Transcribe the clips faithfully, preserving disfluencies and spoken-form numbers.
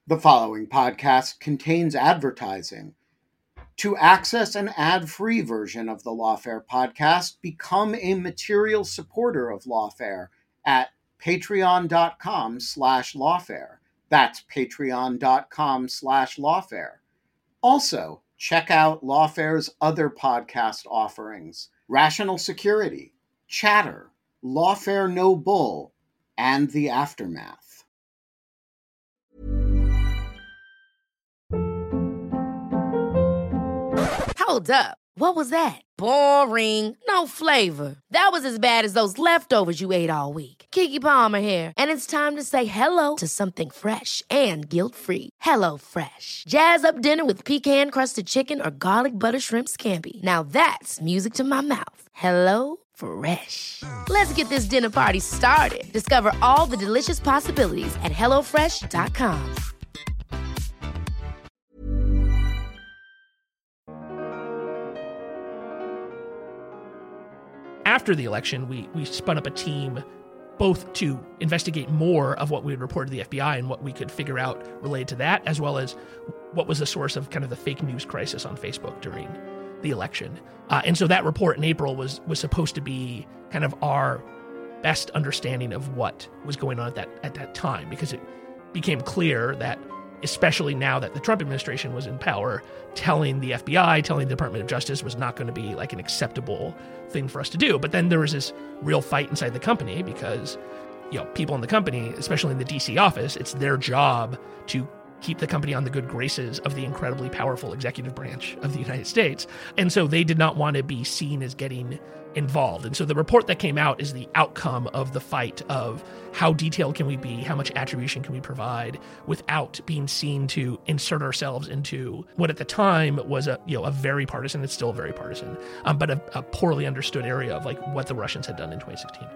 The following podcast contains advertising. To access an ad-free version of the Lawfare podcast, become a material supporter of Lawfare at patreon.com slash lawfare. That's patreon.com slash lawfare. Also, check out Lawfare's other podcast offerings: Rational Security, Chatter, Lawfare No Bull, and The Aftermath. Hold up. What was that? Boring. No flavor. That was as bad as those leftovers you ate all week. Keke Palmer here, and it's time to say hello to something fresh and guilt-free. Hello Fresh. Jazz up dinner with pecan-crusted chicken or garlic butter shrimp scampi. Now that's music to my mouth. Hello Fresh. Let's get this dinner party started. Discover all the delicious possibilities at hello fresh dot com. After the election, we we spun up a team both to investigate more of what we had reported to the F B I and what we could figure out related to that, as well as what was the source of kind of the fake news crisis on Facebook during the election. Uh, and so that report in April was was supposed to be kind of our best understanding of what was going on at that at that time, because it became clear that, especially now that the Trump administration was in power, telling the F B I, telling the Department of Justice was not going to be like an acceptable thing for us to do. But then there was this real fight inside the company because, you know, people in the company, especially in the D C office, it's their job to keep the company on the good graces of the incredibly powerful executive branch of the United States. And so they did not want to be seen as getting involved. And so the report that came out is the outcome of the fight of how detailed can we be, how much attribution can we provide without being seen to insert ourselves into what at the time was a, you know, a very partisan, it's still very partisan, um, but a, a poorly understood area of like what the Russians had done in twenty sixteen.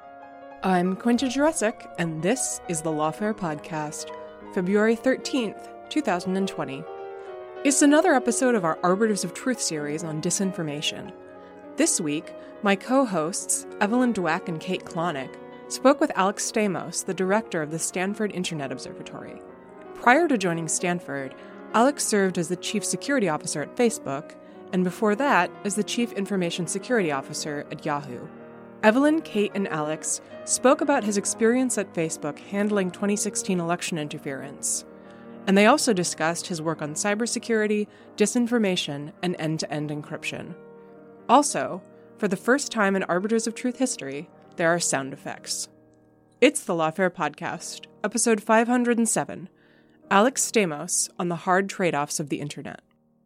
I'm Quinta Jurecic, and this is the Lawfare Podcast, February thirteenth, twenty twenty. It's another episode of our Arbiters of Truth series on disinformation. This week, my co-hosts, Evelyn Dweck and Kate Klonick, spoke with Alex Stamos, the director of the Stanford Internet Observatory. Prior to joining Stanford, Alex served as the chief security officer at Facebook, and before that, as the chief information security officer at Yahoo. Evelyn, Kate, and Alex spoke about his experience at Facebook handling twenty sixteen election interference. And they also discussed his work on cybersecurity, disinformation, and end-to-end encryption. Also, for the first time in Arbiters of Truth history, there are sound effects. It's the Lawfare Podcast, episode five hundred seven, Alex Stamos on the hard trade-offs of the internet.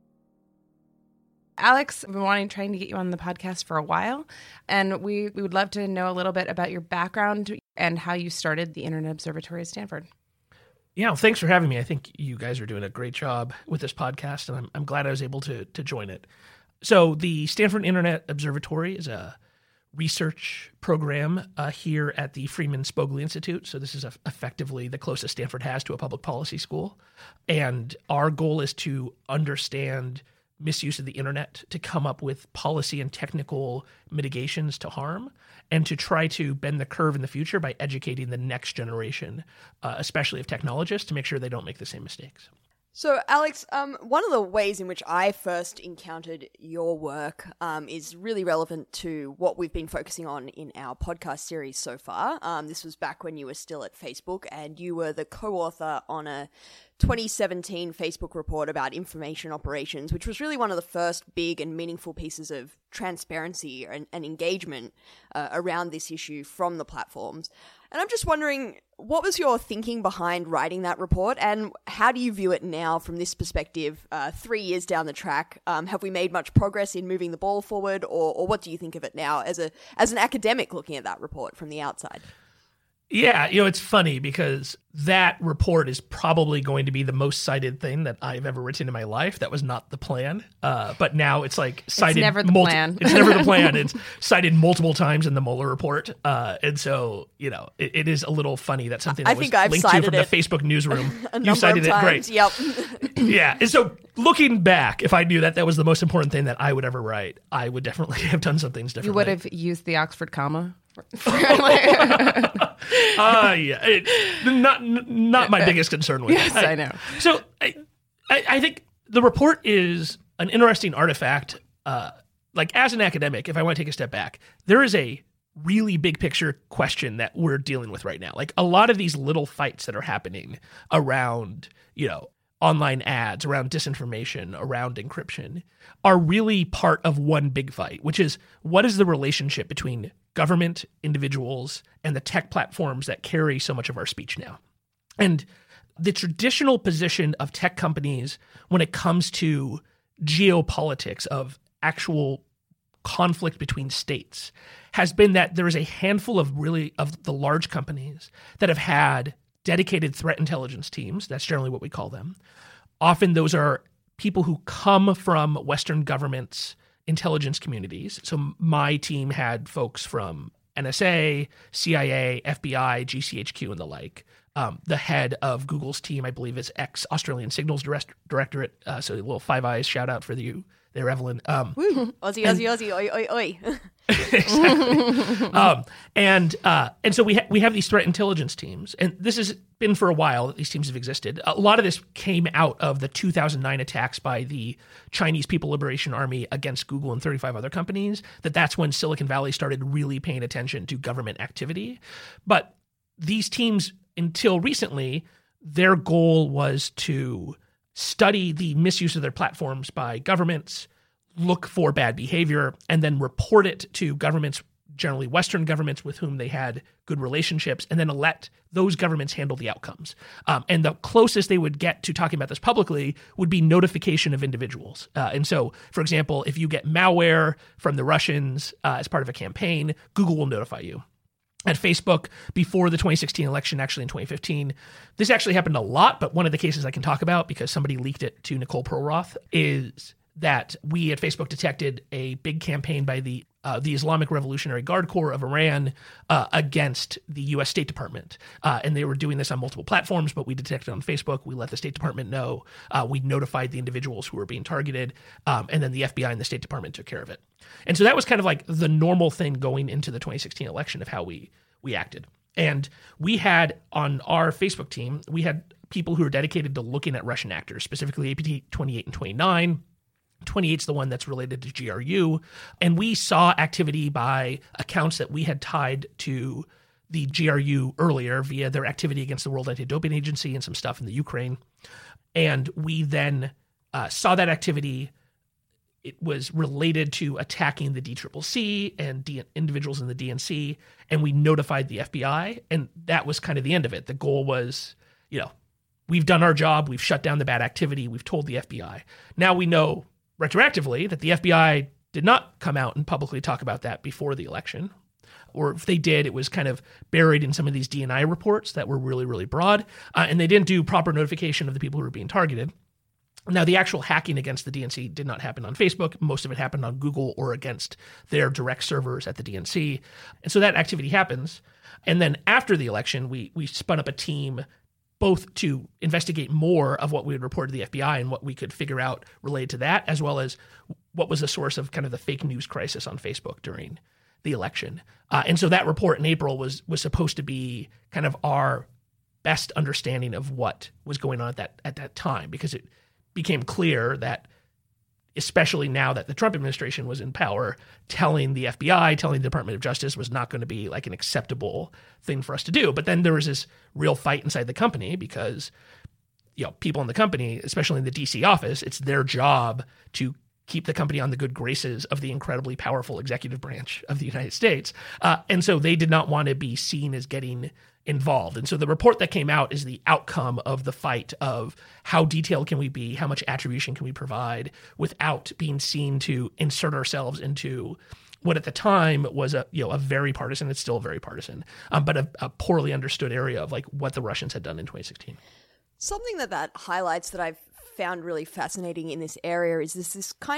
Alex, I've been wanting, trying to get you on the podcast for a while, and we, we would love to know a little bit about your background and how you started the Internet Observatory at Stanford. Yeah, well, thanks for having me. I think you guys are doing a great job with this podcast, and I'm, I'm glad I was able to to join it. So the Stanford Internet Observatory is a research program uh, here at the Freeman Spogli Institute. So this is a, effectively the closest Stanford has to a public policy school. And our goal is to understand misuse of the internet, to come up with policy and technical mitigations to harm, and to try to bend the curve in the future by educating the next generation, uh, especially of technologists, to make sure they don't make the same mistakes. So, Alex, um, one of the ways in which I first encountered your work um, is really relevant to what we've been focusing on in our podcast series so far. Um, this was back when you were still at Facebook, and you were the co-author on a twenty seventeen Facebook report about information operations, which was really one of the first big and meaningful pieces of transparency and, and engagement uh, around this issue from the platforms. And I'm just wondering, what was your thinking behind writing that report, and how do you view it now from this perspective, uh, three years down the track? Um, have we made much progress in moving the ball forward, or, or what do you think of it now as a as an academic looking at that report from the outside? Yeah, you know, it's funny because that report is probably going to be the most cited thing that I've ever written in my life. That was not the plan. Uh, but now it's like cited. It's never the multi- plan. It's never the plan. It's cited multiple times in the Mueller report. Uh, and so, you know, it, it is a little funny that something that I was think I've linked to from it the Facebook newsroom. a you number cited of times. it. Great. Yep. Yeah. And so looking back, if I knew that that was the most important thing that I would ever write, I would definitely have done some things differently. You would have used the Oxford comma? uh, yeah, it, not not my biggest concern with yes, it. I, I know. So I, I, I think the report is an interesting artifact. Uh, like as an academic, if I want to take a step back, there is a really big picture question that we're dealing with right now. Like a lot of these little fights that are happening around, you know, online ads, around disinformation, around encryption, are really part of one big fight, which is what is the relationship between government, individuals, and the tech platforms that carry so much of our speech now. And the traditional position of tech companies when it comes to geopolitics, of actual conflict between states, has been that there is a handful of really of the large companies that have had dedicated threat intelligence teams. That's generally what we call them. Often those are people who come from Western governments' intelligence communities. So my team had folks from N S A, C I A, F B I, G C H Q, and the like. Um, the head of Google's team, I believe, is ex-Australian Signals Direct- Directorate. Uh, so a little Five Eyes shout out for you there, Evelyn. Um, Woo. Aussie, Aussie, Aussie, oi, oi, oi. Exactly. um, and uh, and so we ha- we have these threat intelligence teams, and this has been for a while that these teams have existed. A lot of this came out of the two thousand nine attacks by the Chinese People Liberation Army against Google and thirty-five other companies. That that's when Silicon Valley started really paying attention to government activity. But these teams, until recently, their goal was to study the misuse of their platforms by governments, look for bad behavior, and then report it to governments, generally Western governments with whom they had good relationships, and then let those governments handle the outcomes. Um, and the closest they would get to talking about this publicly would be notification of individuals. Uh, and so, for example, if you get malware from the Russians uh, as part of a campaign, Google will notify you. At Facebook, before the twenty sixteen election, actually in twenty fifteen, this actually happened a lot, but one of the cases I can talk about because somebody leaked it to Nicole Perlroth is that we at Facebook detected a big campaign by the uh, the Islamic Revolutionary Guard Corps of Iran uh, against the U S State Department. Uh, and they were doing this on multiple platforms, but we detected it on Facebook. We let the State Department know. Uh, we notified the individuals who were being targeted. Um, and then the F B I and the State Department took care of it. And so that was kind of like the normal thing going into the twenty sixteen election of how we we acted. And we had on our Facebook team, we had people who were dedicated to looking at Russian actors, specifically A P T twenty-eight and twenty-nine. twenty-eight is the one that's related to G R U. And we saw activity by accounts that we had tied to the G R U earlier via their activity against the World Anti-Doping Agency and some stuff in the Ukraine. And we then uh, saw that activity. It was related to attacking the D C C C and D- individuals in the D N C, and we notified the F B I, and that was kind of the end of it. The goal was, you know, we've done our job, we've shut down the bad activity, we've told the F B I. Now we know retroactively that the F B I did not come out and publicly talk about that before the election, or if they did, it was kind of buried in some of these D and I reports that were really, really broad, uh, and they didn't do proper notification of the people who were being targeted. Now, the actual hacking against the D N C did not happen on Facebook. Most of it happened on Google or against their direct servers at the D N C. And so that activity happens. And then after the election, we we spun up a team both to investigate more of what we would report to the F B I and what we could figure out related to that, as well as what was the source of kind of the fake news crisis on Facebook during the election. Uh, and so that report in April was was supposed to be kind of our best understanding of what was going on at that at that time, because it became clear that, especially now that the Trump administration was in power, telling the F B I, telling the Department of Justice was not going to be like an acceptable thing for us to do. But then there was this real fight inside the company because, you know, people in the company, especially in the D C office, it's their job to keep the company on the good graces of the incredibly powerful executive branch of the United States. Uh, and so they did not want to be seen as getting involved. And so the report that came out is the outcome of the fight of how detailed can we be, how much attribution can we provide without being seen to insert ourselves into what at the time was a you know a very partisan, it's still very partisan, um, but a, a poorly understood area of like what the Russians had done in twenty sixteen. Something that that highlights that I've found really fascinating in this area is this this kind of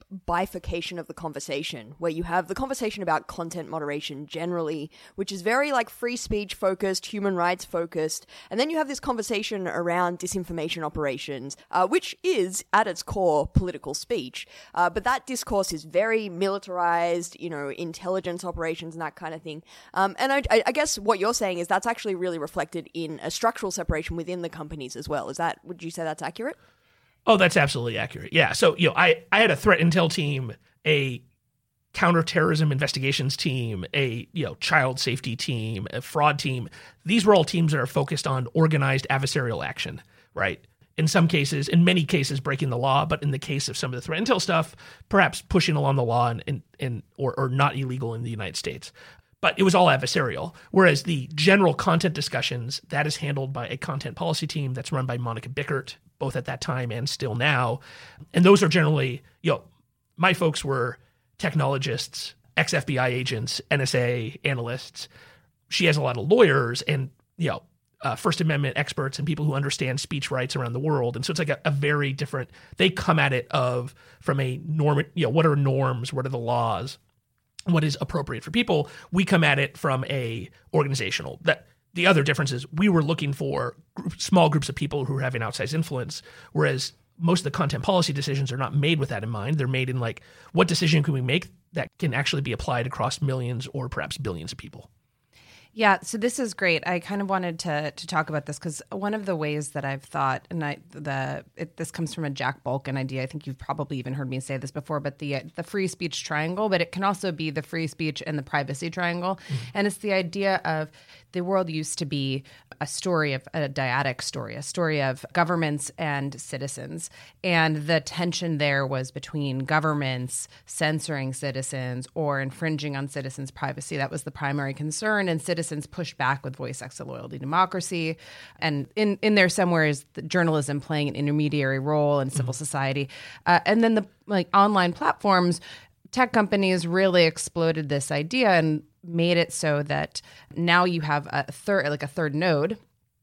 bifurcation of the conversation where you have the conversation about content moderation generally, which is very like free speech focused, human rights focused. And then you have this conversation around disinformation operations, uh, which is at its core political speech. Uh, but that discourse is very militarized, you know, intelligence operations and that kind of thing. Um, and I, I guess what you're saying is that's actually really reflected in a structural separation within the companies as well. Is that, would you say that's accurate? Oh, that's absolutely accurate. Yeah. So, you know, I, I had a threat intel team, a counterterrorism investigations team, a, you know, child safety team, a fraud team. These were all teams that are focused on organized adversarial action, right? In some cases, in many cases, breaking the law, but in the case of some of the threat intel stuff, perhaps pushing along the law and, and, and or, or not illegal in the United States. But it was all adversarial. Whereas the general content discussions, that is handled by a content policy team that's run by Monica Bickert, both at that time and still now. And those are generally, you know, my folks were technologists, ex-F B I agents, N S A analysts. She has a lot of lawyers and, you know, uh, First Amendment experts and people who understand speech rights around the world. And so it's like a, a very different, they come at it of from a norm, you know, what are norms? What are the laws? What is appropriate for people? We come at it from a organizational. That the other difference is we were looking for group, small groups of people who are having outsized influence, whereas most of the content policy decisions are not made with that in mind. They're made in like, what decision can we make that can actually be applied across millions or perhaps billions of people? Yeah, so this is great. I kind of wanted to to talk about this because one of the ways that I've thought, and I the it, this comes from a Jack Balkin idea. I think you've probably even heard me say this before, but the the free speech triangle, but it can also be the free speech and the privacy triangle. Mm-hmm. And it's the idea of the world used to be a story of a dyadic story, a story of governments and citizens. And the tension there was between governments censoring citizens or infringing on citizens' privacy. That was the primary concern. And citizens pushed back with voice, exit, loyalty, democracy. And in, in there somewhere is the journalism playing an intermediary role in civil mm-hmm. society. Uh, and then the like online platforms, tech companies really exploded this idea and made it so that now you have a third, like a third node,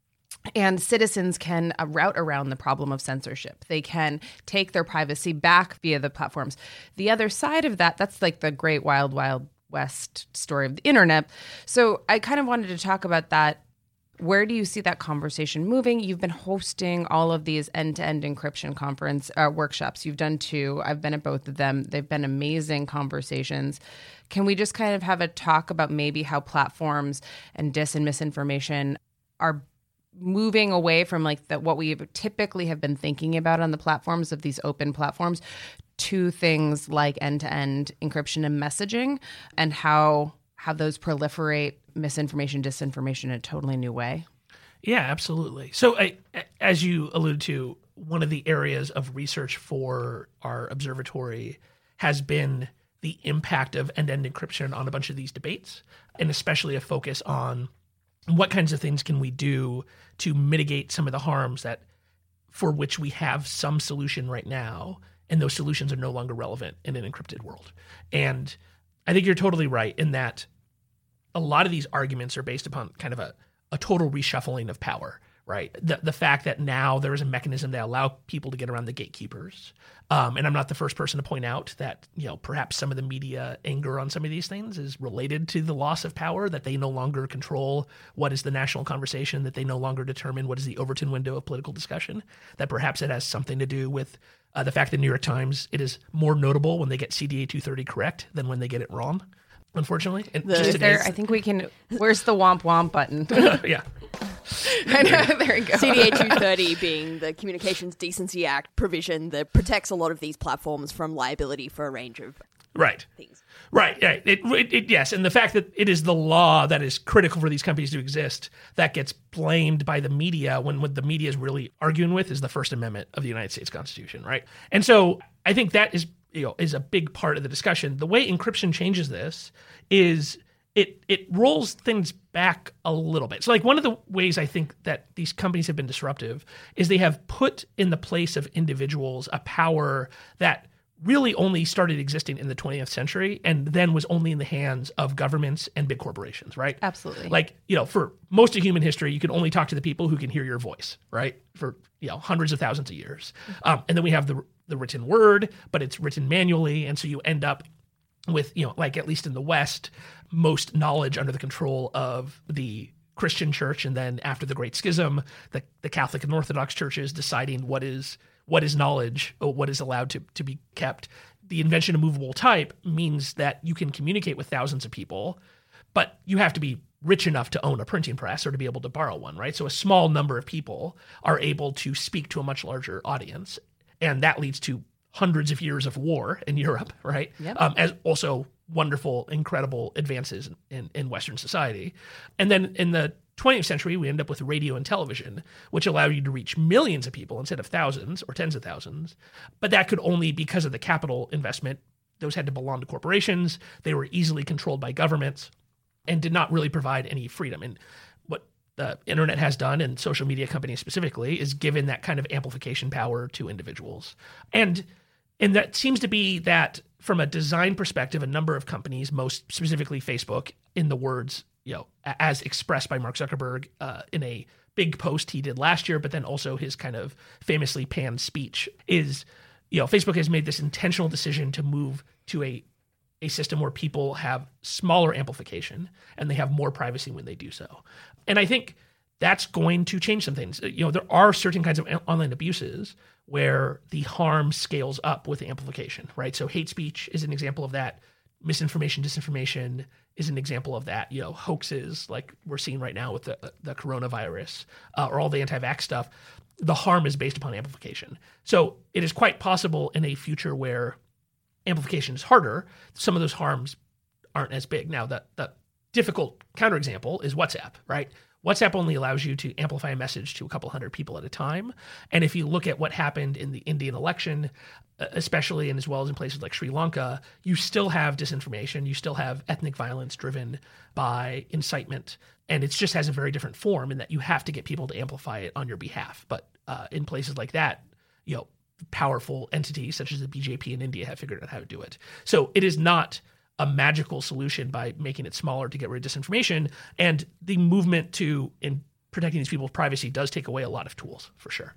and citizens can uh, route around the problem of censorship. They can take their privacy back via the platforms. The other side of that, that's like the great wild, wild west story of the internet. So I kind of wanted to talk about that. Where do you see that conversation moving? You've been hosting all of these end-to-end encryption conference uh, workshops. You've done two. I've been at both of them. They've been amazing conversations. Can we just kind of have a talk about maybe how platforms and dis and misinformation are moving away from like the, what we typically have been thinking about on the platforms of these open platforms to things like end-to-end encryption and messaging, and how how those proliferate misinformation, disinformation in a totally new way? Yeah, absolutely. So I, as you alluded to, one of the areas of research for our observatory has been the impact of end-to-end encryption on a bunch of these debates, and especially a focus on what kinds of things can we do to mitigate some of the harms that for which we have some solution right now, and those solutions are no longer relevant in an encrypted world. And I think you're totally right in that a lot of these arguments are based upon kind of a, a total reshuffling of power, right? The the fact that now there is a mechanism that allow people to get around the gatekeepers. Um, and I'm not the first person to point out that, you know, perhaps some of the media anger on some of these things is related to the loss of power, that they no longer control what is the national conversation, that they no longer determine what is the Overton window of political discussion, that perhaps it has something to do with uh, the fact that New York Times, it is more notable when they get C D A two thirty correct than when they get it wrong, unfortunately. And the, just there, I think we can, where's the womp womp button? Yeah. I know, there you go. C D A two thirty being the Communications Decency Act provision that protects a lot of these platforms from liability for a range of right. things. Right, right. It, it, it, yes, and the fact that it is the law that is critical for these companies to exist that gets blamed by the media when what the media is really arguing with is the First Amendment of the United States Constitution, right? And so I think that is, you know, is a big part of the discussion. The way encryption changes this is it it rolls things back a little bit. So like one of the ways I think that these companies have been disruptive is they have put in the place of individuals a power that really only started existing in the twentieth century and then was only in the hands of governments and big corporations, right? Absolutely. Like, you know, for most of human history, you can only talk to the people who can hear your voice, right? For, you know, hundreds of thousands of years. Um, and then we have the the written word, but it's written manually. And so you end up with, you know, like at least in the West, most knowledge under the control of the Christian church. And then after the Great Schism, the, the Catholic and Orthodox churches deciding what is what is knowledge, or what is allowed to, to be kept. The invention of movable type means that you can communicate with thousands of people, but you have to be rich enough to own a printing press or to be able to borrow one, right? So a small number of people are able to speak to a much larger audience. And that leads to hundreds of years of war in Europe, right? Yep. Um, as also wonderful, incredible advances in, in Western society. And then in the twentieth century, we end up with radio and television, which allowed you to reach millions of people instead of thousands or tens of thousands. But that could only, because of the capital investment, those had to belong to corporations. They were easily controlled by governments and did not really provide any freedom. And what the internet has done, and social media companies specifically, is given that kind of amplification power to individuals. And and that seems to be that, from a design perspective, a number of companies, most specifically Facebook, in the words, you know, as expressed by Mark Zuckerberg uh, in a big post he did last year, but then also his kind of famously panned speech, is, you know, Facebook has made this intentional decision to move to a a system where people have smaller amplification and they have more privacy when they do so. And I think that's going to change some things. You know, there are certain kinds of online abuses where the harm scales up with the amplification, right? So hate speech is an example of that. Misinformation, disinformation is an example of that. You know, hoaxes like we're seeing right now with the the coronavirus uh, or all the anti-vax stuff. The harm is based upon amplification. So it is quite possible in a future where amplification is harder, some of those harms aren't as big. Now, the, the difficult counterexample is WhatsApp, right? WhatsApp only allows you to amplify a message to a couple hundred people at a time. And if you look at what happened in the Indian election, especially and as well as in places like Sri Lanka, you still have disinformation. You still have ethnic violence driven by incitement. And it just has a very different form in that you have to get people to amplify it on your behalf. But uh, in places like that, you know, powerful entities such as the B J P in India have figured out how to do it. So it is not a magical solution by making it smaller to get rid of disinformation. And the movement to in protecting these people's privacy does take away a lot of tools, for sure.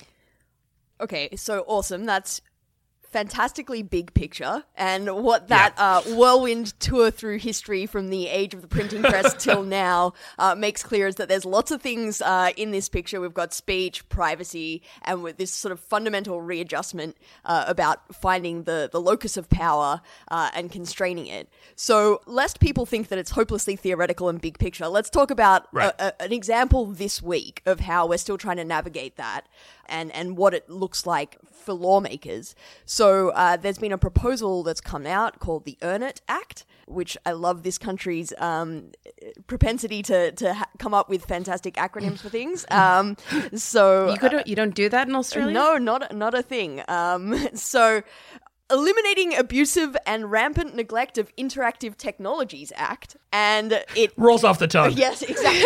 Okay, so awesome. That's fantastically big picture, and what that yeah. uh, whirlwind tour through history from the age of the printing press till now uh, makes clear is that there's lots of things uh, in this picture. We've got speech, privacy, and with this sort of fundamental readjustment uh, about finding the, the locus of power uh, and constraining it. So lest people think that it's hopelessly theoretical and big picture, let's talk about right. a, a, an example this week of how we're still trying to navigate that and, and what it looks like for lawmakers. So uh, there's been a proposal that's come out called the Earn It Act, which I love this country's um, propensity to to ha- come up with fantastic acronyms for things. Um, so you could you don't do that in Australia? No, not not a thing. Um, so. Eliminating Abusive and Rampant Neglect of Interactive Technologies Act, and it rolls off the tongue. Yes,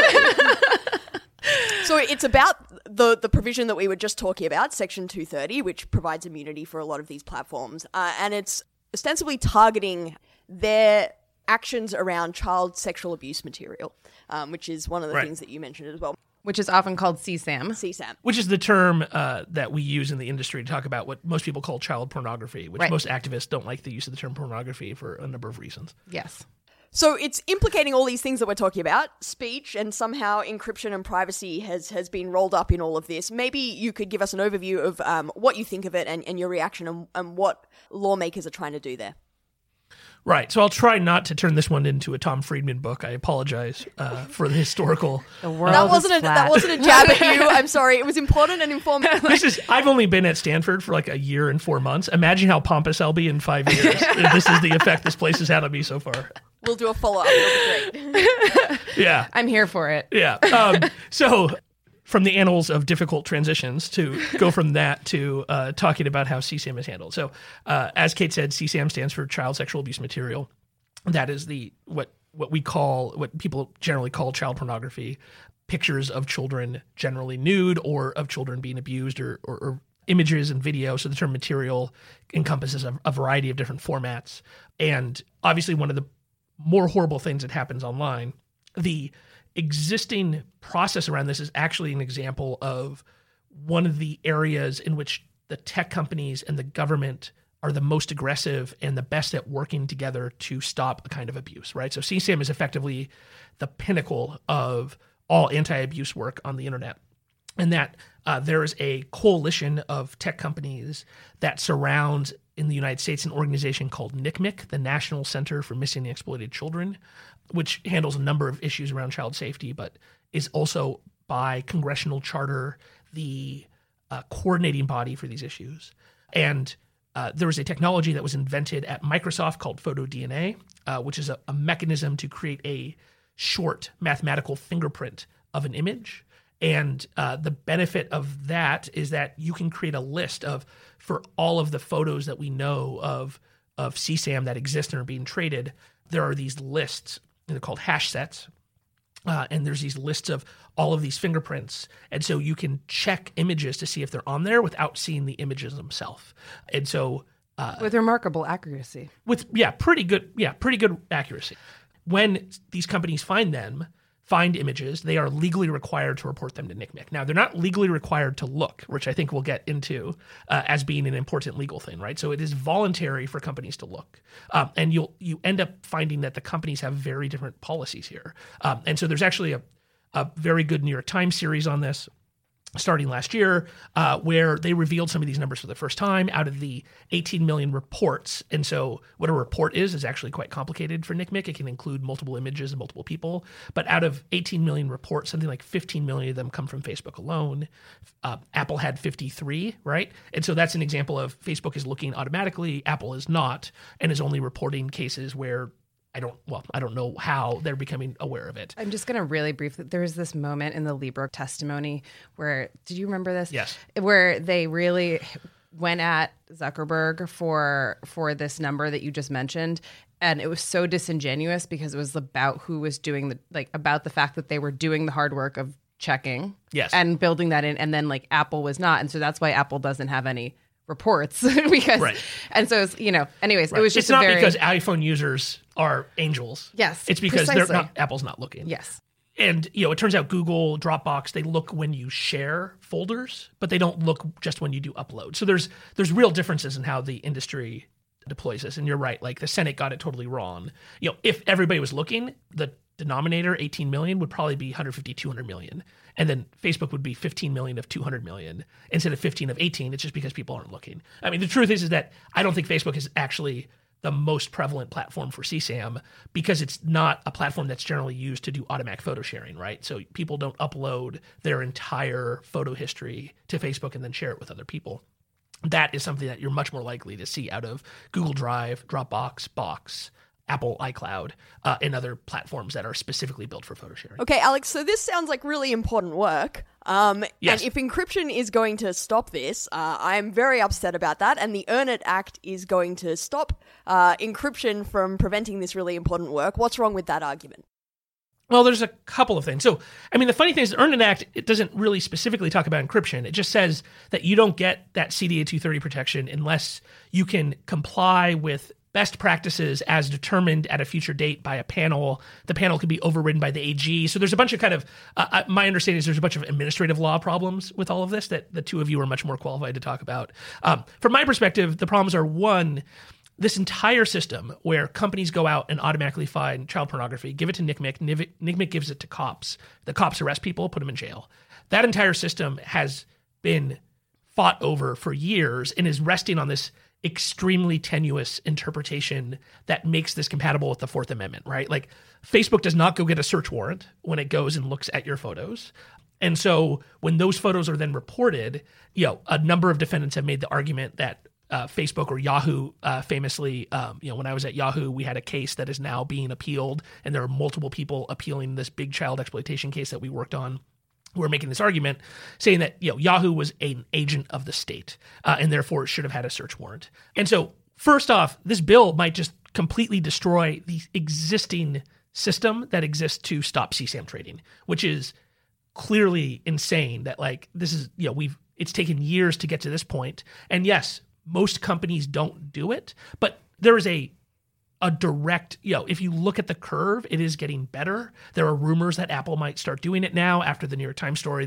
exactly. So it's about the the provision that we were just talking about, Section two thirty, which provides immunity for a lot of these platforms, uh, and it's ostensibly targeting their actions around child sexual abuse material, um, which is one of the right. things that you mentioned as well. Which is often called C SAM. C SAM. Which is the term uh, that we use in the industry to talk about what most people call child pornography, which right. most activists don't like the use of the term pornography for a number of reasons. Yes. So it's implicating all these things that we're talking about, speech, and somehow encryption and privacy has, has been rolled up in all of this. Maybe you could give us an overview of um, what you think of it and, and your reaction and, and what lawmakers are trying to do there. Right. So I'll try not to turn this one into a Tom Friedman book. I apologize uh, for the historical. The world that wasn't is a flat. that wasn't a jab at you. I'm sorry. It was important and informative. This is. I've only been at Stanford for like a year and four months. Imagine how pompous I'll be in five years. If this is the effect this place has had on me so far. We'll do a follow up. It'll be great. Yeah. I'm here for it. Yeah. Um, so. From the annals of difficult transitions to go from that to uh, talking about how C SAM is handled. So uh, as Kate said, C SAM stands for Child Sexual Abuse Material. That is the what what we call, what people generally call child pornography, pictures of children generally nude or of children being abused or, or, or images and video. So the term material encompasses a, a variety of different formats. And obviously one of the more horrible things that happens online, the existing process around this is actually an example of one of the areas in which the tech companies and the government are the most aggressive and the best at working together to stop a kind of abuse, right? So C SAM is effectively the pinnacle of all anti-abuse work on the internet. And that uh, there is a coalition of tech companies that surrounds, in the United States, an organization called N C M E C, the National Center for Missing and Exploited Children, which handles a number of issues around child safety, but is also by congressional charter the uh, coordinating body for these issues. And uh, there was a technology that was invented at Microsoft called PhotoDNA, uh, which is a, a mechanism to create a short mathematical fingerprint of an image. And uh, the benefit of that is that you can create a list of, for all of the photos that we know of of C SAM that exist and are being traded, there are these lists, and they're called hash sets. Uh, and there's these lists of all of these fingerprints. And so you can check images to see if they're on there without seeing the images themselves. And so... Uh, with remarkable accuracy. With, yeah, pretty good, yeah, pretty good accuracy. When these companies find them, find images, they are legally required to report them to N C M E C. Now, they're not legally required to look, which I think we'll get into uh, as being an important legal thing, right? So it is voluntary for companies to look. Um, and you'll you end up finding that the companies have very different policies here. Um, and so there's actually a, a very good New York Times series on this, starting last year, uh, where they revealed some of these numbers for the first time out of the eighteen million reports. And so what a report is, is actually quite complicated for N C M E C. It can include multiple images and multiple people. But out of eighteen million reports, something like fifteen million of them come from Facebook alone. Uh, Apple had fifty-three, right? And so that's an example of Facebook is looking automatically, Apple is not, and is only reporting cases where I don't, well, I don't know how they're becoming aware of it. I'm just going to really briefly, there was this moment in the Libra testimony where, did you remember this? Yes. Where they really went at Zuckerberg for for this number that you just mentioned. And it was so disingenuous because it was about who was doing the, like, about the fact that they were doing the hard work of checking. Yes. And building that in. And then, like, Apple was not. And so that's why Apple doesn't have any reports because, right. And so it's, you know, anyways, right. it was just it's not a very, because iPhone users are angels. Yes, it's because precisely. they're not, Apple's not looking. Yes. And, you know, it turns out Google, Dropbox, they look when you share folders, but they don't look just when you do upload. So there's there's real differences in how the industry deploys this. And you're right, like the Senate got it totally wrong. You know, if everybody was looking, the denominator, eighteen million, would probably be one hundred fifty, two hundred million. And then Facebook would be fifteen million of two hundred million instead of fifteen of eighteen. It's just because people aren't looking. I mean, the truth is, is that I don't think Facebook is actually the most prevalent platform for C SAM because it's not a platform that's generally used to do automatic photo sharing, right? So people don't upload their entire photo history to Facebook and then share it with other people. That is something that you're much more likely to see out of Google Drive, Dropbox, Box, Apple iCloud, uh, and other platforms that are specifically built for photo sharing. Okay, Alex, so this sounds like really important work. Um, yes. And if encryption is going to stop this, uh, I'm very upset about that. And the Earn It Act is going to stop uh, encryption from preventing this really important work. What's wrong with that argument? Well, there's a couple of things. So, I mean, the funny thing is the Earn It Act, it doesn't really specifically talk about encryption. It just says that you don't get that C D A two thirty protection unless you can comply with best practices as determined at a future date by a panel. The panel could be overridden by the A G. So there's a bunch of kind of, uh, my understanding is there's a bunch of administrative law problems with all of this that the two of you are much more qualified to talk about. Um, from my perspective, the problems are, one, this entire system where companies go out and automatically find child pornography, give it to N C M E C, N C M E C gives it to cops. The cops arrest people, put them in jail. That entire system has been fought over for years and is resting on this extremely tenuous interpretation that makes this compatible with the Fourth Amendment, right? Like Facebook does not go get a search warrant when it goes and looks at your photos. And so when those photos are then reported, you know, a number of defendants have made the argument that Uh, Facebook or Yahoo uh, famously, um, you know, when I was at Yahoo, we had a case that is now being appealed, and there are multiple people appealing this big child exploitation case that we worked on. We're making this argument saying that, you know, Yahoo was an agent of the state uh, and therefore should have had a search warrant. And so first off, this bill might just completely destroy the existing system that exists to stop C SAM trading, which is clearly insane that, like, this is, you know, we've, it's taken years to get to this point. And yes, most companies don't do it, but there is a a direct, you know, if you look at the curve, it is getting better. There are rumors that Apple might start doing it now after the New York Times story. They have it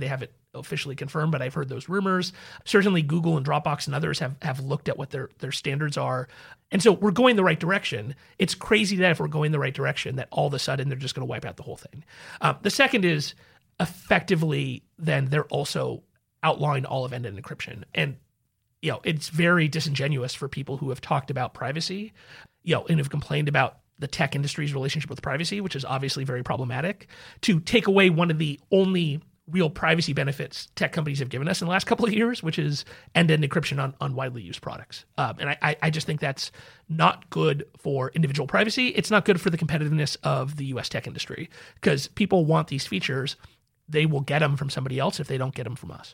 officially confirmed, but I've heard those rumors. Certainly Google and Dropbox and others have, have looked at what their, their standards are. And so we're going the right direction. It's crazy that if we're going the right direction, that all of a sudden they're just going to wipe out the whole thing. Um, the second is effectively then they're also outlawing all of end-to-end encryption. And, you know, it's very disingenuous for people who have talked about privacy, you know, and have complained about the tech industry's relationship with privacy, which is obviously very problematic, to take away one of the only real privacy benefits tech companies have given us in the last couple of years, which is end-to-end encryption on, on widely used products. Um, and I, I just think that's not good for individual privacy. It's not good for the competitiveness of the U S tech industry, because people want these features. They will get them from somebody else if they don't get them from us.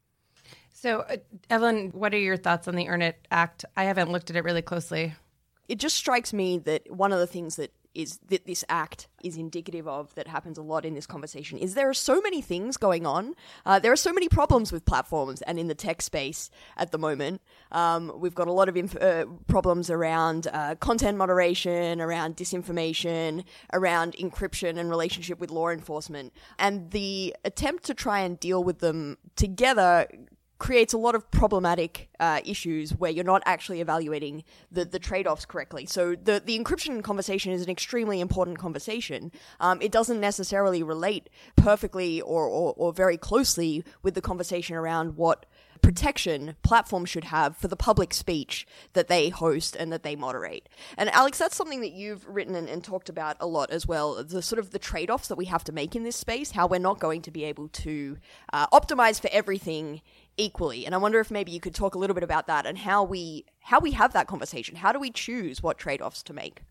So, uh, Evelyn, what are your thoughts on the Earn It Act? I haven't looked at it really closely. It just strikes me that one of the things that is that this act is indicative of, that happens a lot in this conversation, is there are so many things going on. Uh, there are so many problems with platforms and in the tech space at the moment. Um, we've got a lot of inf- uh, problems around uh, content moderation, around disinformation, around encryption and relationship with law enforcement. And the attempt to try and deal with them together creates a lot of problematic uh, issues where you're not actually evaluating the, the trade-offs correctly. So the, the encryption conversation is an extremely important conversation. Um, it doesn't necessarily relate perfectly or, or, or very closely with the conversation around what protection platforms should have for the public speech that they host and that they moderate. And Alex, that's something that you've written and, and talked about a lot as well, the sort of the trade-offs that we have to make in this space, how we're not going to be able to uh, optimize for everything equally. And I wonder if maybe you could talk a little bit about that and how we how we have that conversation. How do we choose what trade-offs to make?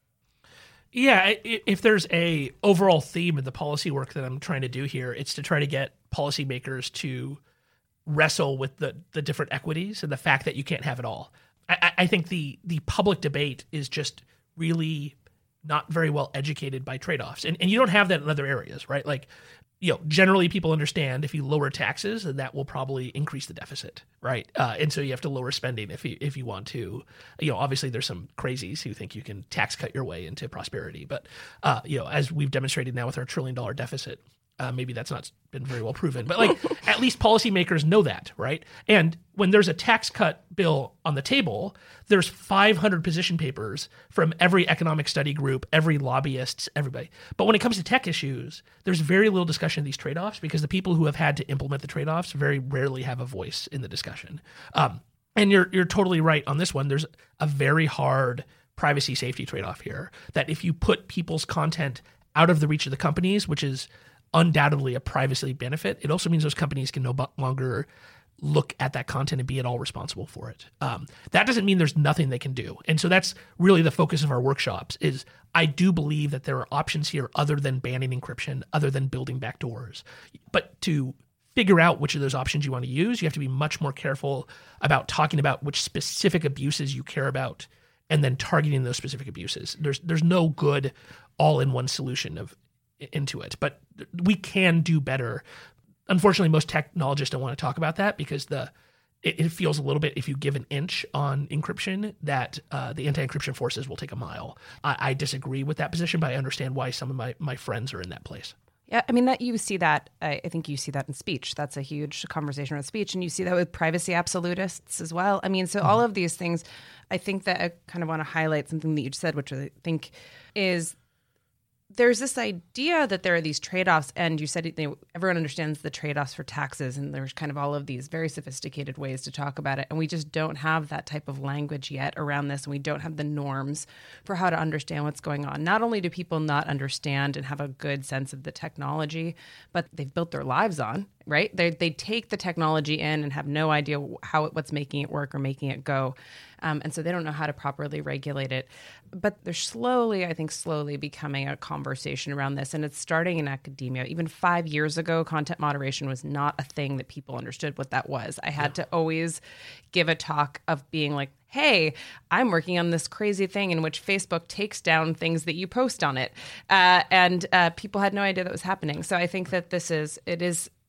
Yeah, if there's a overall theme of the policy work that I'm trying to do here, it's to try to get policymakers to wrestle with the the different equities and the fact that you can't have it all. I, I think the the public debate is just really not very well educated by trade-offs. And and you don't have that in other areas, right? Like, you know, generally people understand if you lower taxes, then that will probably increase the deficit, right? Uh, and so you have to lower spending if you if you want to. You know, obviously there's some crazies who think you can tax cut your way into prosperity. But, uh, you know, as we've demonstrated now with our trillion dollar deficit, Uh, maybe that's not been very well proven, but like at least policymakers know that, right? And when there's a tax cut bill on the table, there's five hundred position papers from every economic study group, every lobbyist, everybody. But when it comes to tech issues, there's very little discussion of these trade-offs because the people who have had to implement the trade-offs very rarely have a voice in the discussion. Um, and you're you're totally right on this one. There's a very hard privacy safety trade-off here that if you put people's content out of the reach of the companies, which is undoubtedly a privacy benefit, it also means those companies can no longer look at that content and be at all responsible for it. Um, that doesn't mean there's nothing they can do. And so that's really the focus of our workshops is I do believe that there are options here other than banning encryption, other than building backdoors. But to figure out which of those options you want to use, you have to be much more careful about talking about which specific abuses you care about and then targeting those specific abuses. There's there's no good all-in-one solution of into it, but we can do better. Unfortunately, most technologists don't want to talk about that because the it, it feels a little bit, if you give an inch on encryption, that uh, the anti-encryption forces will take a mile. I, I disagree with that position, but I understand why some of my, my friends are in that place. Yeah, I mean, that you see that, I, I think you see that in speech. That's a huge conversation with speech. And you see that with privacy absolutists as well. I mean, so mm-hmm. all of these things, I think that I kind of want to highlight something that you just said, which I think is there's this idea that there are these trade-offs, and you said you know, everyone understands the trade-offs for taxes, and there's kind of all of these very sophisticated ways to talk about it, and we just don't have that type of language yet around this, and we don't have the norms for how to understand what's going on. Not only do people not understand and have a good sense of the technology, but they've built their lives on, right? They they take the technology in and have no idea how it, what's making it work or making it go. Um, and so they don't know how to properly regulate it. But they're slowly, I think, slowly becoming a conversation around this. And it's starting in academia. Even five years ago, content moderation was not a thing that people understood what that was. I had yeah. to always give a talk of being like, hey, I'm working on this crazy thing in which Facebook takes down things that you post on it. Uh, and uh, people had no idea that was happening. So I think that this is, it is,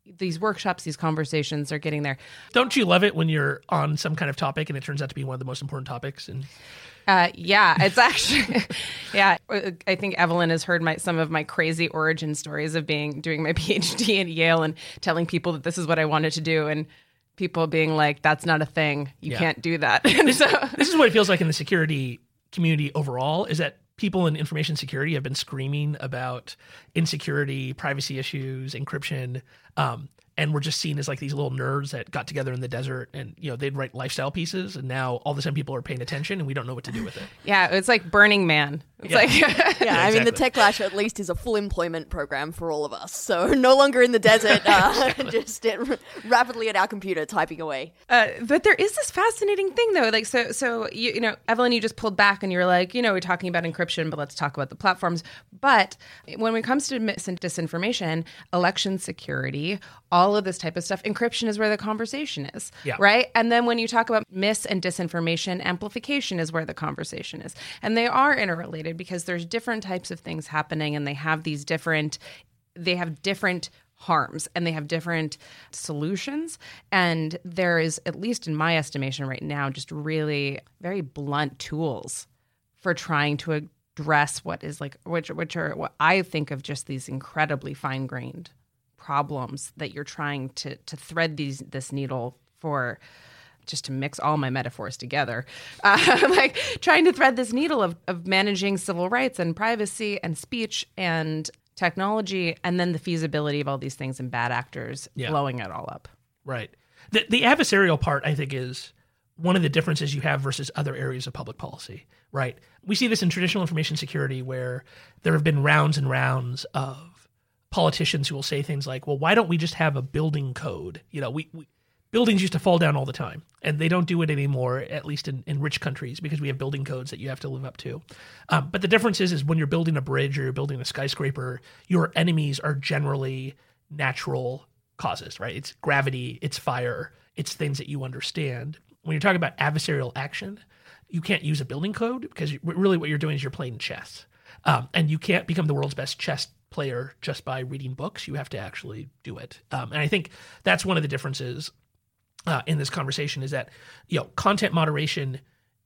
these workshops, these conversations are getting there. Don't you love it when you're on some kind of topic and it turns out to be one of the most important topics? And Uh, yeah, it's actually, yeah. I think Evelyn has heard my some of my crazy origin stories of being doing my PhD at Yale and telling people that this is what I wanted to do, and people being like, "That's not a thing. You Yeah. can't do that." And so, this is what it feels like in the security community overall, is that people in information security have been screaming about insecurity, privacy issues, encryption, um, and we're just seen as like these little nerds that got together in the desert and, you know, they'd write lifestyle pieces, and now all of a sudden people are paying attention and we don't know what to do with it. yeah, it's like Burning Man. It's Yeah. like, Yeah, Yeah, I mean, the exactly. Techlash at least is a full employment program for all of us. So no longer in the desert, uh, just uh, rapidly at our computer typing away. Uh, but there is this fascinating thing, though. Like, so, so you, you know, Evelyn, you just pulled back and you're like, you know, we're talking about encryption, but let's talk about the platforms. But when it comes to mis and disinformation, election security, all of this type of stuff, encryption is where the conversation is, Yeah. right? And then when you talk about mis and disinformation, amplification is where the conversation is. And they are interrelated because there's different types of things happening, and they have these different, they have different harms and they have different solutions. And there is, at least in my estimation right now, just really very blunt tools for trying to address what is like, which, which are what I think of just these incredibly fine-grained problems that you're trying to to thread these this needle for, just to mix all my metaphors together, uh, like trying to thread this needle of, of managing civil rights and privacy and speech and technology, and then the feasibility of all these things and bad actors Yeah. blowing it all up. Right. The, the adversarial part, I think, is one of the differences you have versus other areas of public policy, right? We see this in traditional information security where there have been rounds and rounds of politicians who will say things like, well, why don't we just have a building code? You know, we, we buildings used to fall down all the time, and they don't do it anymore, at least in, in rich countries, because we have building codes that you have to live up to. Um, but the difference is, is when you're building a bridge or you're building a skyscraper, your enemies are generally natural causes, right? It's gravity, it's fire, it's things that you understand. When you're talking about adversarial action, you can't use a building code, because you, really what you're doing is you're playing chess. Um, and you can't become the world's best chess player just by reading books. You have to actually do it. Um, and I think that's one of the differences uh, in this conversation, is that, you know, content moderation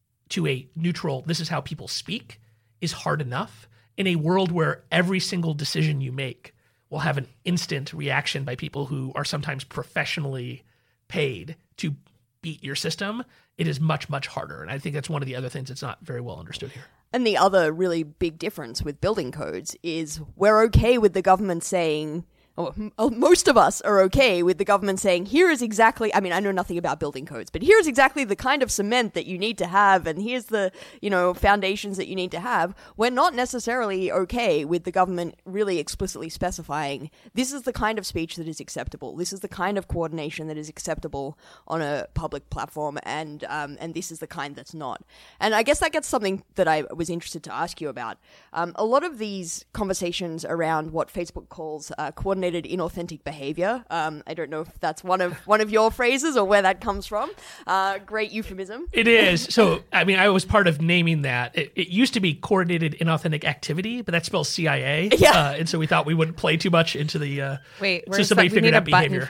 to a neutral, this is how people speak, is hard enough in a world where every single decision you make will have an instant reaction by people who are sometimes professionally paid to beat your system. It is much, much harder. And I think that's one of the other things that's not very well understood here. And the other really big difference with building codes is we're okay with the government saying, or m- most of us are okay with the government saying, here is exactly, I mean, I know nothing about building codes, but here's exactly the kind of cement that you need to have, and here's the, you know, foundations that you need to have. We're not necessarily okay with the government really explicitly specifying, this is the kind of speech that is acceptable, this is the kind of coordination that is acceptable on a public platform, and um, and this is the kind that's not. And I guess that gets something that I was interested to ask you about. Um, a lot of these conversations around what Facebook calls uh, coordinated inauthentic behavior. Um, I don't know if that's one of one of your phrases or where that comes from. Uh, great euphemism. It is. So, I mean, I was part of naming that. It, it used to be coordinated inauthentic activity, but that spells C I A. Yeah. Uh, and so we thought we wouldn't play too much into the. Uh, Wait, so where's somebody that? We figured need a out button behavior. for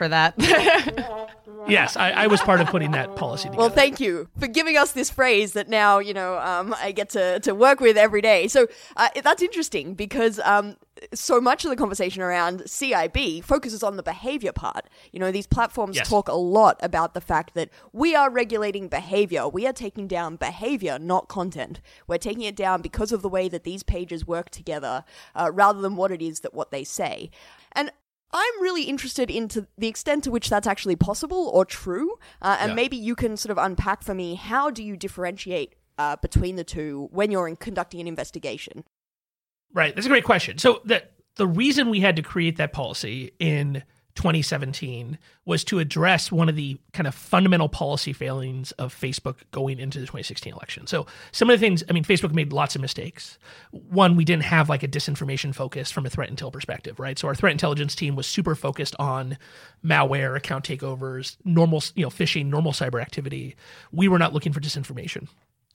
that. Yes, I, I was part of putting that policy together. Well, thank you for giving us this phrase that now, you know, um, I get to, to work with every day. So uh, that's interesting because um, so much of the conversation around C I B focuses on the behavior part. You know, these platforms Yes. talk a lot about the fact that we are regulating behavior. We are taking down behavior, not content. We're taking it down because of the way that these pages work together uh, rather than what it is that what they say. And I'm really interested into the extent to which that's actually possible or true, uh, and Yeah. maybe you can sort of unpack for me, how do you differentiate uh, between the two when you're in conducting an investigation? Right. That's a great question. So the the reason we had to create that policy in twenty seventeen was to address one of the kind of fundamental policy failings of Facebook going into the twenty sixteen election. So some of the things, I mean, Facebook made lots of mistakes. One, we didn't have like a disinformation focus from a threat intel perspective, right? So our threat intelligence team was super focused on malware, account takeovers, normal, you know, phishing, normal cyber activity. We were not looking for disinformation.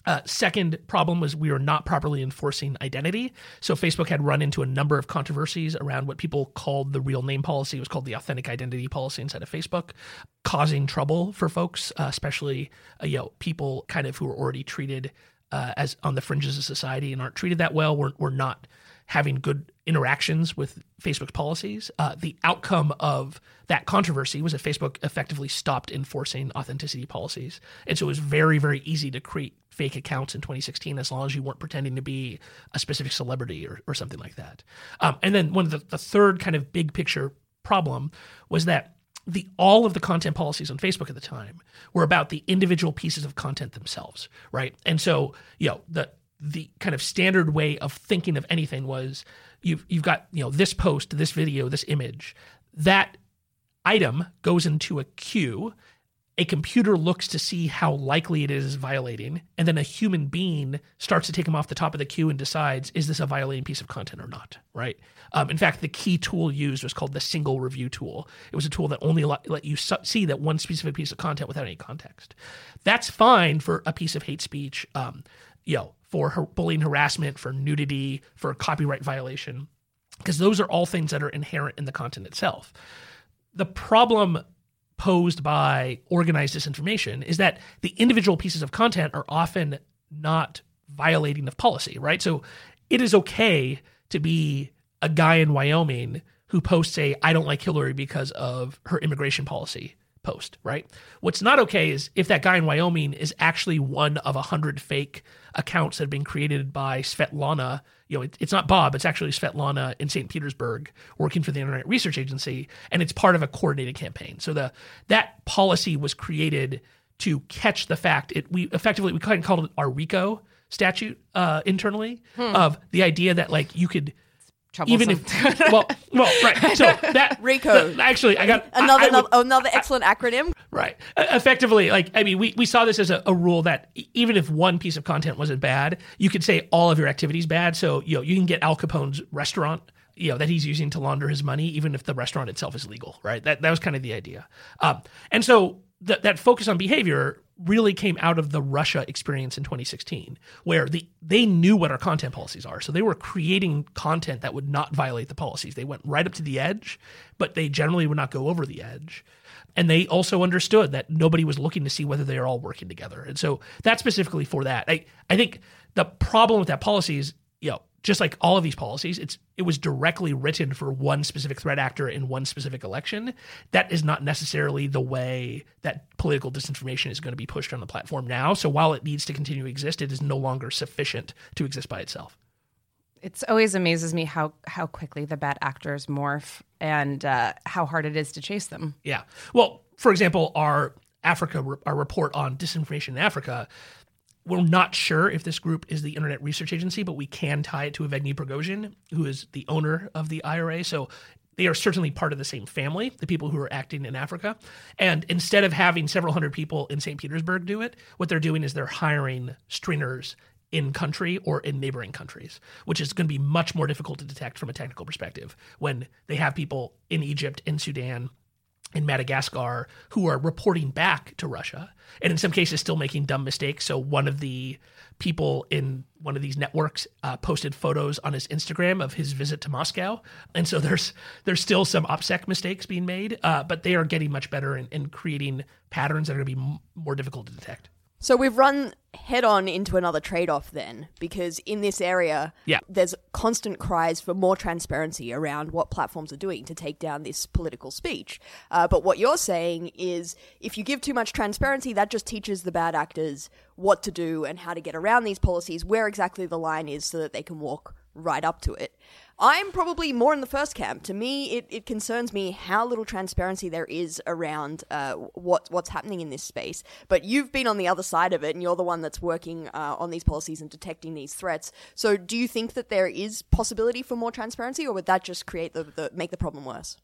Uh, second problem was we were not properly enforcing identity. So Facebook had run into a number of controversies around what people called the real name policy. It was called the authentic identity policy inside of Facebook, causing trouble for folks, uh, especially uh, you know, people kind of who are already treated uh, as on the fringes of society and aren't treated that well. We're, we're not having good interactions with Facebook's policies. Uh, the outcome of that controversy was that Facebook effectively stopped enforcing authenticity policies. And so it was very, very easy to create fake accounts in twenty sixteen as long as you weren't pretending to be a specific celebrity or, or something like that. Um, and then one of the, the third kind of big picture problem was that the all of the content policies on Facebook at the time were about the individual pieces of content themselves, right? And so, you know, the the kind of standard way of thinking of anything was you've you've got, you know, this post, this video, this image. That item goes into a queue. A computer looks to see how likely it is violating, and then a human being starts to take them off the top of the queue and decides, is this a violating piece of content or not, right? Um, in fact, the key tool used was called the single review tool. It was a tool that only let, let you su- see that one specific piece of content without any context. That's fine for a piece of hate speech, um, you know, for har- bullying, harassment, for nudity, for copyright violation, because those are all things that are inherent in the content itself. The problem posed by organized disinformation is that the individual pieces of content are often not violating of policy, right? So it is okay to be a guy in Wyoming who posts a, I don't like Hillary because of her immigration policy post, right? What's not okay is if that guy in Wyoming is actually one of a hundred fake accounts that have been created by Svetlana. You know, it, it's not Bob, it's actually Svetlana in Saint Petersburg working for the Internet Research Agency, and it's part of a coordinated campaign. So the that policy was created to catch the fact. It we effectively we kind of called it our RICO statute uh, internally hmm. of the idea that like you could. Even if, well, well, right. So that RICO. The, actually, I got another I, I would, another, another excellent I, acronym. Right. Uh, effectively, like I mean, we, we saw this as a, a rule that even if one piece of content wasn't bad, you could say all of your activities bad. So you know you can get Al Capone's restaurant, you know, that he's using to launder his money, even if the restaurant itself is legal. Right. That that was kind of the idea. Um, and so th- that focus on behavior really came out of the Russia experience in twenty sixteen, where the they knew what our content policies are. So they were creating content that would not violate the policies. They went right up to the edge, but they generally would not go over the edge. And they also understood that nobody was looking to see whether they are all working together. And so that's specifically for that. I, I think the problem with that policy is, you know, just like all of these policies, it's it was directly written for one specific threat actor in one specific election. That is not necessarily the way that political disinformation is going to be pushed on the platform now. So while it needs to continue to exist, it is no longer sufficient to exist by itself. It's always amazes me how how quickly the bad actors morph and uh, how hard it is to chase them. Yeah. Well, for example, our Africa our report on disinformation in Africa. We're not sure if this group is the Internet Research Agency, but we can tie it to Evgeny Prigozhin, who is the owner of the I R A. So they are certainly part of the same family, the people who are acting in Africa. And instead of having several hundred people in Saint Petersburg do it, what they're doing is they're hiring stringers in country or in neighboring countries, which is going to be much more difficult to detect from a technical perspective when they have people in Egypt, in Sudan, in Madagascar who are reporting back to Russia, and in some cases still making dumb mistakes. So one of the people in one of these networks uh, posted photos on his Instagram of his visit to Moscow. And so there's there's still some OPSEC mistakes being made, uh, but they are getting much better in, in creating patterns that are going to be m- more difficult to detect. So we've run head on into another trade-off then, because in this area, yeah. there's constant cries for more transparency around what platforms are doing to take down this political speech. Uh, but what you're saying is if you give too much transparency, that just teaches the bad actors what to do and how to get around these policies, where exactly the line is so that they can walk right up to it. I'm probably more in the first camp. To me, it, it concerns me how little transparency there is around uh, what what's happening in this space. But you've been on the other side of it, and you're the one that's working uh, on these policies and detecting these threats. So do you think that there is possibility for more transparency, or would that just create the, the make the problem worse?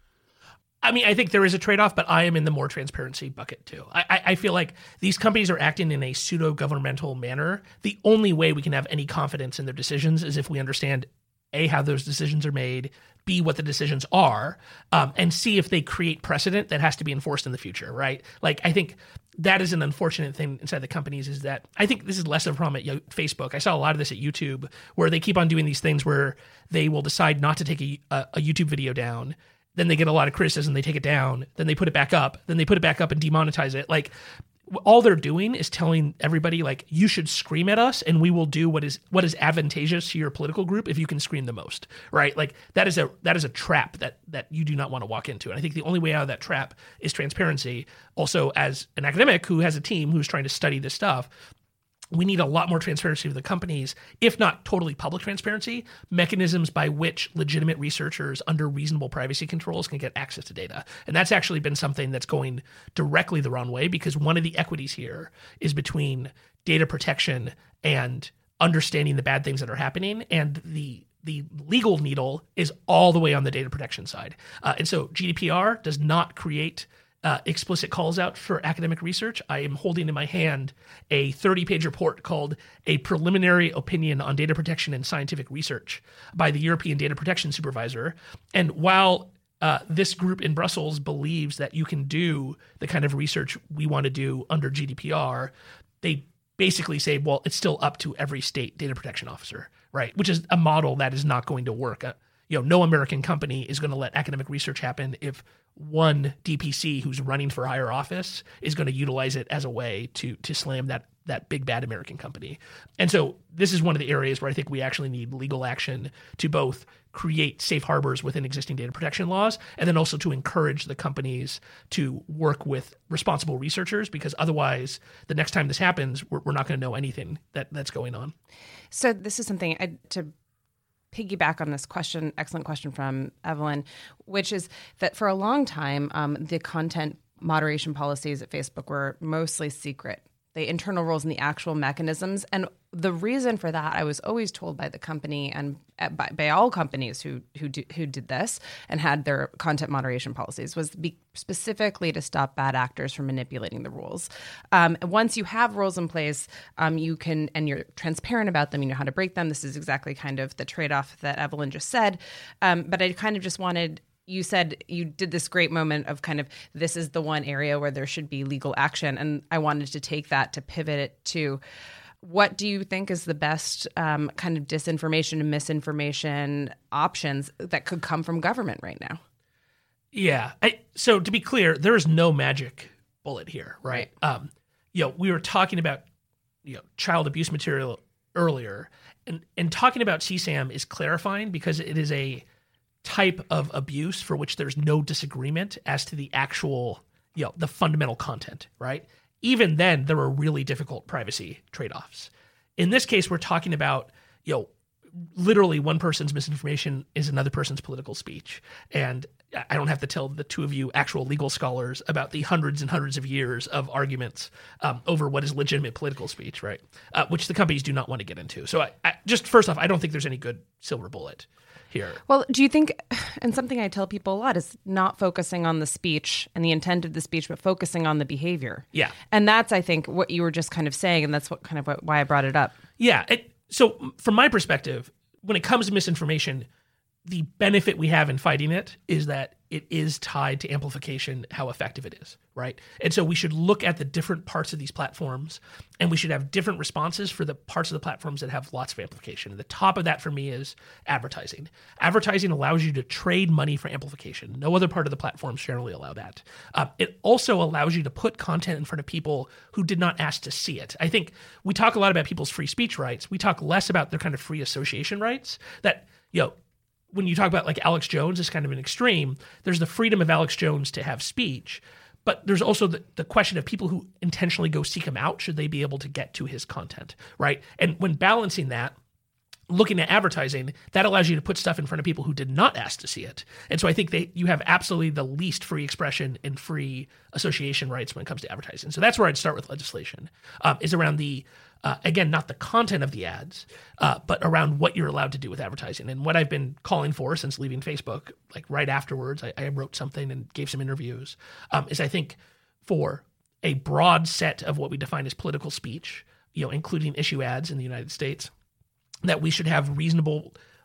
I mean, I think there is a trade-off, but I am in the more transparency bucket too. I, I, I feel like these companies are acting in a pseudo-governmental manner. The only way we can have any confidence in their decisions is if we understand, A, how those decisions are made, B, what the decisions are, um, and C, if they create precedent that has to be enforced in the future, right? Like, I think that is an unfortunate thing inside the companies, is that I think this is less of a problem at Facebook. I saw a lot of this at YouTube, where they keep on doing these things where they will decide not to take a, a, a YouTube video down. Then they get a lot of criticism, they take it down, then they put it back up, then they put it back up and demonetize it. Like, all they're doing is telling everybody, like, you should scream at us and we will do what is what is advantageous to your political group if you can scream the most, right? Like, that is a that is a trap that that you do not want to walk into. And I think the only way out of that trap is transparency. Also, as an academic who has a team who's trying to study this stuff, we need a lot more transparency with the companies, if not totally public transparency, mechanisms by which legitimate researchers under reasonable privacy controls can get access to data. And that's actually been something that's going directly the wrong way, because one of the equities here is between data protection and understanding the bad things that are happening, and the the legal needle is all the way on the data protection side. Uh, and so G D P R does not create Uh, explicit calls out for academic research. I am holding in my hand a thirty-page report called A Preliminary Opinion on Data Protection and Scientific Research by the European Data Protection Supervisor. And while uh, this group in Brussels believes that you can do the kind of research we want to do under G D P R, they basically say, well, it's still up to every state data protection officer, right? Which is a model that is not going to work. Uh, you know, no American company is going to let academic research happen if one D P C who's running for higher office is going to utilize it as a way to to slam that that big bad American company. And so this is one of the areas where I think we actually need legal action to both create safe harbors within existing data protection laws, and then also to encourage the companies to work with responsible researchers, because otherwise the next time this happens, we're, we're not going to know anything that that's going on. So this is something I, to piggyback on this question, excellent question from Evelyn, which is that for a long time, um, the content moderation policies at Facebook were mostly secret. The internal rules and the actual mechanisms. And the reason for that, I was always told by the company and by, by all companies who who, do, who did this and had their content moderation policies, was be specifically to stop bad actors from manipulating the rules. Um, once you have rules in place, um, you can, and you're transparent about them, you know how to break them. This is exactly kind of the trade-off that Evelyn just said. Um, but I kind of just wanted... You said you did this great moment of kind of, this is the one area where there should be legal action. And I wanted to take that to pivot it to, what do you think is the best um, kind of disinformation and misinformation options that could come from government right now? Yeah. I, so to be clear, there is no magic bullet here, right? Right. Um, you know, we were talking about, you know, child abuse material earlier, and, and talking about C SAM is clarifying because it is a type of abuse for which there's no disagreement as to the actual, you know, the fundamental content, right? Even then, there are really difficult privacy trade-offs. In this case, we're talking about, you know, literally one person's misinformation is another person's political speech. And I don't have to tell the two of you actual legal scholars about the hundreds and hundreds of years of arguments um, over what is legitimate political speech, right? Uh, which the companies do not want to get into. So I, I, just first off, I don't think there's any good silver bullet here. Well, do you think, and something I tell people a lot is not focusing on the speech and the intent of the speech, but focusing on the behavior. Yeah. And that's, I think, what you were just kind of saying, and that's what kind of what, why I brought it up. Yeah. It, so from my perspective, when it comes to misinformation, the benefit we have in fighting it is that it is tied to amplification, how effective it is, right? And so we should look at the different parts of these platforms, and we should have different responses for the parts of the platforms that have lots of amplification. And the top of that for me is advertising. Advertising allows you to trade money for amplification. No other part of the platforms generally allow that. Uh, it also allows you to put content in front of people who did not ask to see it. I think we talk a lot about people's free speech rights. We talk less about their kind of free association rights that, you know, when you talk about like Alex Jones is kind of an extreme, there's the freedom of Alex Jones to have speech, but there's also the, the question of people who intentionally go seek him out. Should they be able to get to his content, right? And when balancing that, looking at advertising, that allows you to put stuff in front of people who did not ask to see it. And so I think they, you have absolutely the least free expression and free association rights when it comes to advertising. So that's where I'd start with legislation, um, is around the, uh, again, not the content of the ads, uh, but around what you're allowed to do with advertising. And what I've been calling for since leaving Facebook, like right afterwards, I, I wrote something and gave some interviews, um, is I think for a broad set of what we define as political speech, you know, including issue ads in the United States, that we should have reasonable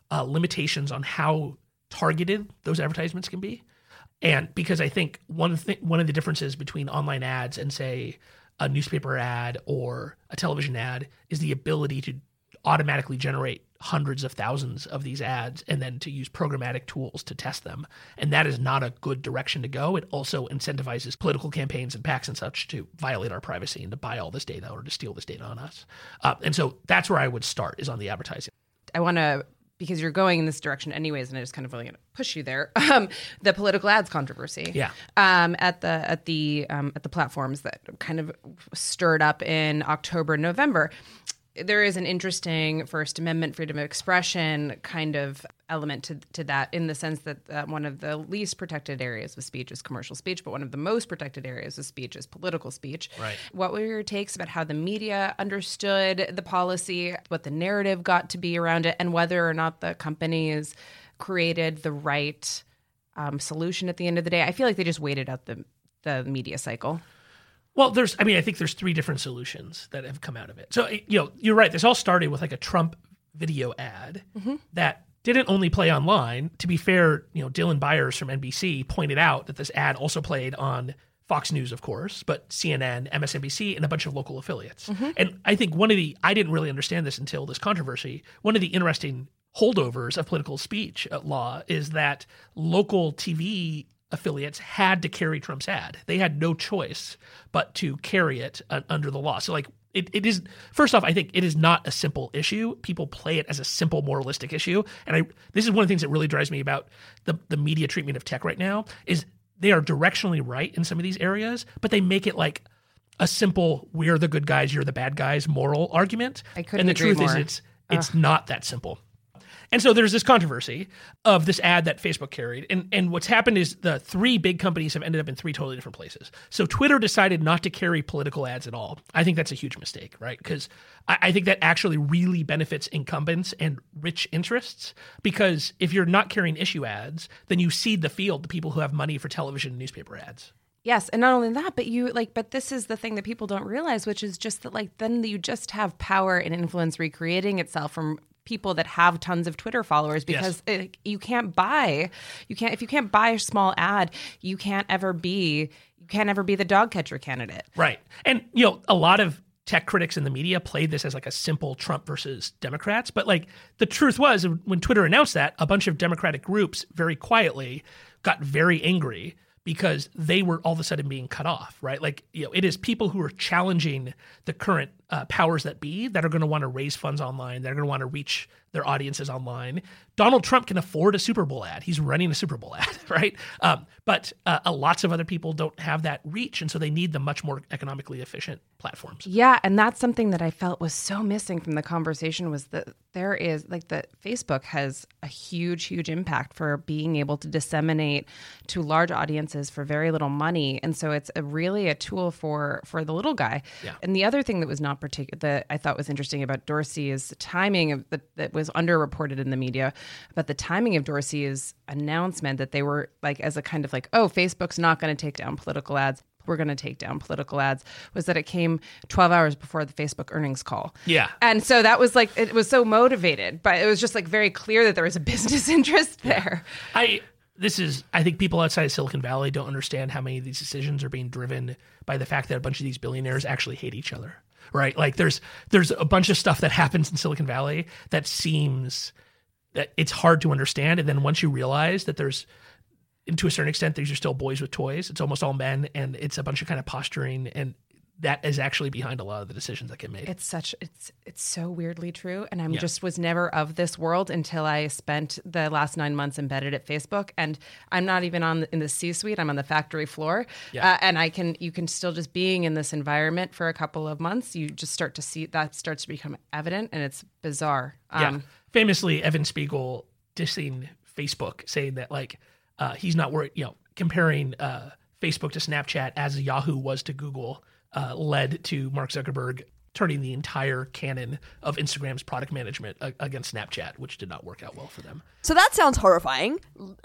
uh, limitations on how targeted those advertisements can be. And because I think one thing, one of the differences between online ads and, say, a newspaper ad or a television ad is the ability to automatically generate hundreds of thousands of these ads and then to use programmatic tools to test them. And that is not a good direction to go. It also incentivizes political campaigns and PACs and such to violate our privacy and to buy all this data or to steal this data on us. Uh, and so that's where I would start, is on the advertising. I want to, because you're going in this direction anyways, and I just kind of really going to push you there. Um, the political ads controversy, yeah, um, at the at the um, at the platforms that kind of stirred up in October, November. There is an interesting First Amendment freedom of expression kind of element to to that, in the sense that uh, one of the least protected areas of speech is commercial speech, but one of the most protected areas of speech is political speech. Right. What were your takes about how the media understood the policy, what the narrative got to be around it, and whether or not the companies created the right um, solution at the end of the day? I feel like they just waited out the the media cycle. Well, there's, I mean, I think there's three different solutions that have come out of it. So, you know, you're right. This all started with like a Trump video ad mm-hmm. that didn't only play online. To be fair, you know, Dylan Byers from N B C pointed out that this ad also played on Fox News, of course, but C N N, M S N B C, and a bunch of local affiliates. Mm-hmm. And I think one of the, I didn't really understand this until this controversy. One of the interesting holdovers of political speech law is that local T V affiliates had to carry Trump's ad. They had no choice but to carry it uh, under the law. So like it, it is, first off, I think it is not a simple issue. People play it as a simple moralistic issue. And I, this is one of the things that really drives me about the, the media treatment of tech right now is they are directionally right in some of these areas, but they make it like a simple, we're the good guys, you're the bad guys moral argument. I couldn't And the agree truth more. is it's, it's not that simple. And so there's this controversy of this ad that Facebook carried. And, and what's happened is the three big companies have ended up in three totally different places. So Twitter decided not to carry political ads at all. I think that's a huge mistake, right? Because I, I think that actually really benefits incumbents and rich interests. Because if you're not carrying issue ads, then you cede the field to people who have money for television and newspaper ads. Yes, and not only that, but you like, but this is the thing that people don't realize, which is just that like then you just have power and influence recreating itself from people that have tons of Twitter followers, because yes. it, you can't buy, you can't, if you can't buy a small ad, you can't ever be, you can't ever be the dog catcher candidate. Right. And, you know, a lot of tech critics in the media played this as like a simple Trump versus Democrats. But like the truth was, when Twitter announced that, a bunch of Democratic groups very quietly got very angry because they were all of a sudden being cut off, right? Like, you know, it is people who are challenging the current uh, powers that be that are going to want to raise funds online, that are going to want to reach their audiences online. Donald Trump can afford a Super Bowl ad. He's running a Super Bowl ad, right? Um, but uh, uh, lots of other people don't have that reach, and so they need the much more economically efficient platforms. Yeah, and that's something that I felt was so missing from the conversation, was that there is, like, the Facebook has a huge, huge impact for being able to disseminate to large audiences for very little money. And so it's a, really a tool for, for the little guy. Yeah. And the other thing that was not particular, that I thought was interesting about Dorsey is the timing of the, that was underreported in the media, but the timing of Dorsey's announcement that they were like, as a kind of like, oh, Facebook's not going to take down political ads, we're going to take down political ads, was that it came twelve hours before the Facebook earnings call. Yeah. And so that was like, it was so motivated, but it was just like very clear that there was a business interest there. Yeah. I, this is, I think people outside of Silicon Valley don't understand how many of these decisions are being driven by the fact that a bunch of these billionaires actually hate each other, right? Like there's, there's a bunch of stuff that happens in Silicon Valley that seems that it's hard to understand. And then once you realize that there's, and to a certain extent, these are still boys with toys. It's almost all men, and it's a bunch of kind of posturing, and that is actually behind a lot of the decisions that get made. It's such, it's it's so weirdly true, and I'm yeah. just was never of this world until I spent the last nine months embedded at Facebook, and I'm not even on in the C-suite. I'm on the factory floor, yeah. uh, and I can you can still just being in this environment for a couple of months, you just start to see that starts to become evident, and it's bizarre. Um, yeah, famously, Evan Spiegel dissing Facebook, saying that like. Uh, he's not worried, you know, comparing uh, Facebook to Snapchat as Yahoo was to Google uh, led to Mark Zuckerberg turning the entire canon of Instagram's product management uh, against Snapchat, which did not work out well for them. So that sounds horrifying.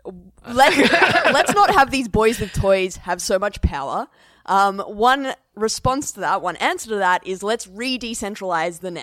Let, let's not have these boys with toys have so much power. Um, one response to that, one answer to that is let's re-decentralize the net.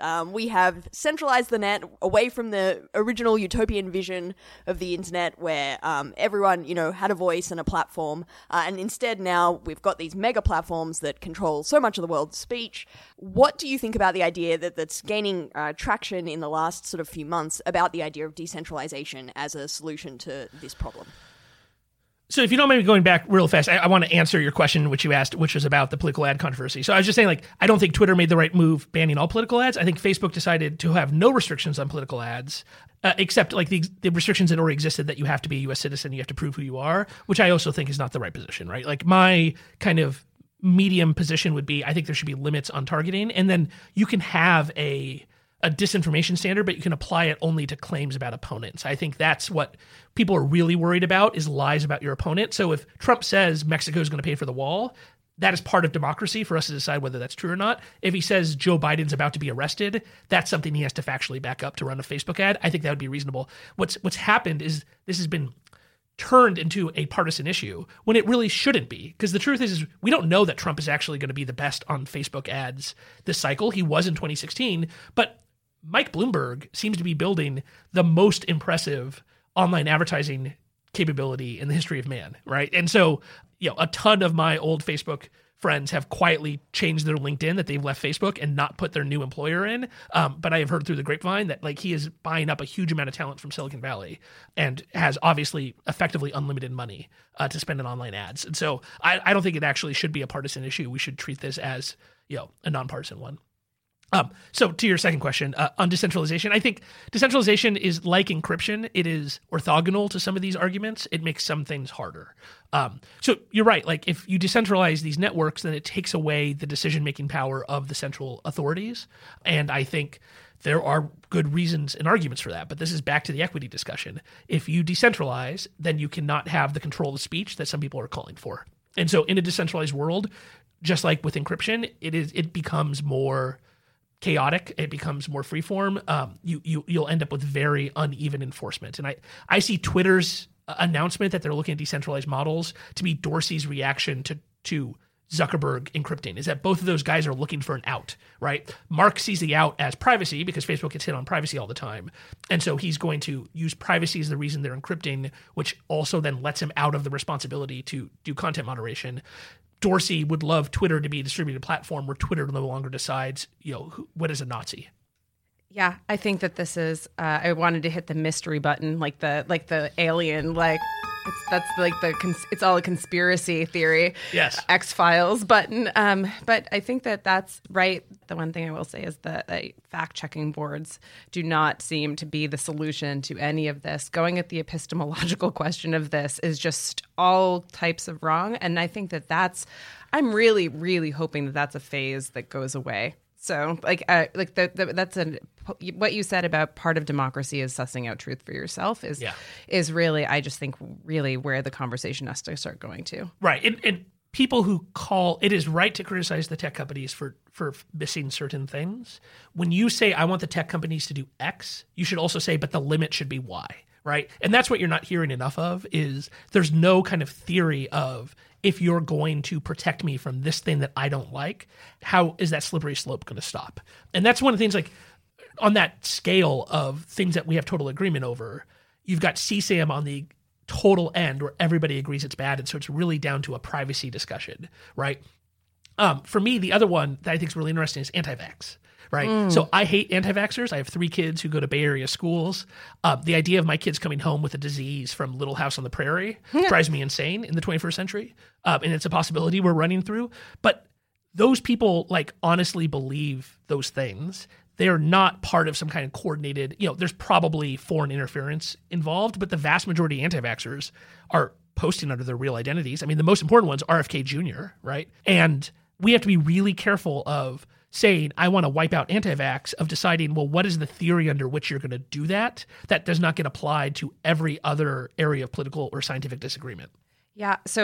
Um, we have centralized the net away from the original utopian vision of the internet where um, everyone, you know, had a voice and a platform. Uh, and instead now we've got these mega platforms that control so much of the world's speech. What do you think about the idea that that's gaining uh, traction in the last sort of few months about the idea of decentralization as a solution to this problem? So if you don't mind me going back real fast, I, I want to answer your question, which you asked, which was about the political ad controversy. So I was just saying, like, I don't think Twitter made the right move banning all political ads. I think Facebook decided to have no restrictions on political ads, uh, except like the, the restrictions that already existed that you have to be a U S citizen, you have to prove who you are, which I also think is not the right position, right? Like my kind of medium position would be, I think there should be limits on targeting, and then you can have a a disinformation standard, but you can apply it only to claims about opponents. I think that's what people are really worried about, is lies about your opponent. So if Trump says Mexico is going to pay for the wall, that is part of democracy for us to decide whether that's true or not. If he says Joe Biden's about to be arrested, that's something he has to factually back up to run a Facebook ad. I think that would be reasonable. What's what's happened is this has been turned into a partisan issue when it really shouldn't be. Because the truth is, is we don't know that Trump is actually going to be the best on Facebook ads this cycle. He was in twenty sixteen, but Mike Bloomberg seems to be building the most impressive online advertising capability in the history of man, right? And so, you know, a ton of my old Facebook friends have quietly changed their LinkedIn that they've left Facebook and not put their new employer in. Um, but I have heard through the grapevine that like he is buying up a huge amount of talent from Silicon Valley and has obviously effectively unlimited money uh, to spend on online ads. And so I, I don't think it actually should be a partisan issue. We should treat this as, you know, a nonpartisan one. Um, so to your second question, uh, on decentralization, I think decentralization is like encryption. It is orthogonal to some of these arguments. It makes some things harder. Um, so you're right. Like if you decentralize these networks, then it takes away the decision-making power of the central authorities. And I think there are good reasons and arguments for that. But this is back to the equity discussion. If you decentralize, then you cannot have the control of speech that some people are calling for. And so in a decentralized world, just like with encryption, it is it becomes more chaotic. It becomes more freeform. Um, you you you'll end up with very uneven enforcement. And I I see Twitter's announcement that they're looking at decentralized models to be Dorsey's reaction to to Zuckerberg encrypting. Is that both of those guys are looking for an out, right? Mark sees the out as privacy because Facebook gets hit on privacy all the time, and so he's going to use privacy as the reason they're encrypting, which also then lets him out of the responsibility to do content moderation. Dorsey would love Twitter to be a distributed platform where Twitter no longer decides, you know, who, what is a Nazi. Yeah, I think that this is. Uh, I wanted to hit the mystery button, like the like the alien, like it's, that's like the cons- it's all a conspiracy theory. Yes, X-Files button. Um, but I think that that's right. The one thing I will say is that uh, fact-checking boards do not seem to be the solution to any of this. Going at the epistemological question of this is just all types of wrong, and I think that that's. I'm really, really hoping that that's a phase that goes away. So, like, uh, like the, the, that's a what you said about part of democracy is sussing out truth for yourself is yeah. is really, I just think, really where the conversation has to start going to. Right, and, and people who call it is right to criticize the tech companies for for missing certain things. When you say I want the tech companies to do X, you should also say, but the limit should be Y. Right, and that's what you're not hearing enough of. Is there's no kind of theory of, if you're going to protect me from this thing that I don't like, how is that slippery slope going to stop? And that's one of the things, like, on that scale of things that we have total agreement over, you've got C SAM on the total end where everybody agrees it's bad. And so it's really down to a privacy discussion, right? Um, for me, the other one that I think is really interesting is anti-vax. Right. Mm. So I hate anti-vaxxers. I have three kids who go to Bay Area schools. Uh, the idea of my kids coming home with a disease from Little House on the Prairie drives me insane in the twenty-first century. Um, and it's a possibility we're running through. But those people, like, honestly believe those things. They're not part of some kind of coordinated, you know, there's probably foreign interference involved, but the vast majority of anti-vaxxers are posting under their real identities. I mean, the most important one's R F K Junior, right? And we have to be really careful of saying, I want to wipe out anti-vax, of deciding, well, what is the theory under which you're going to do that? That does not get applied to every other area of political or scientific disagreement. Yeah. So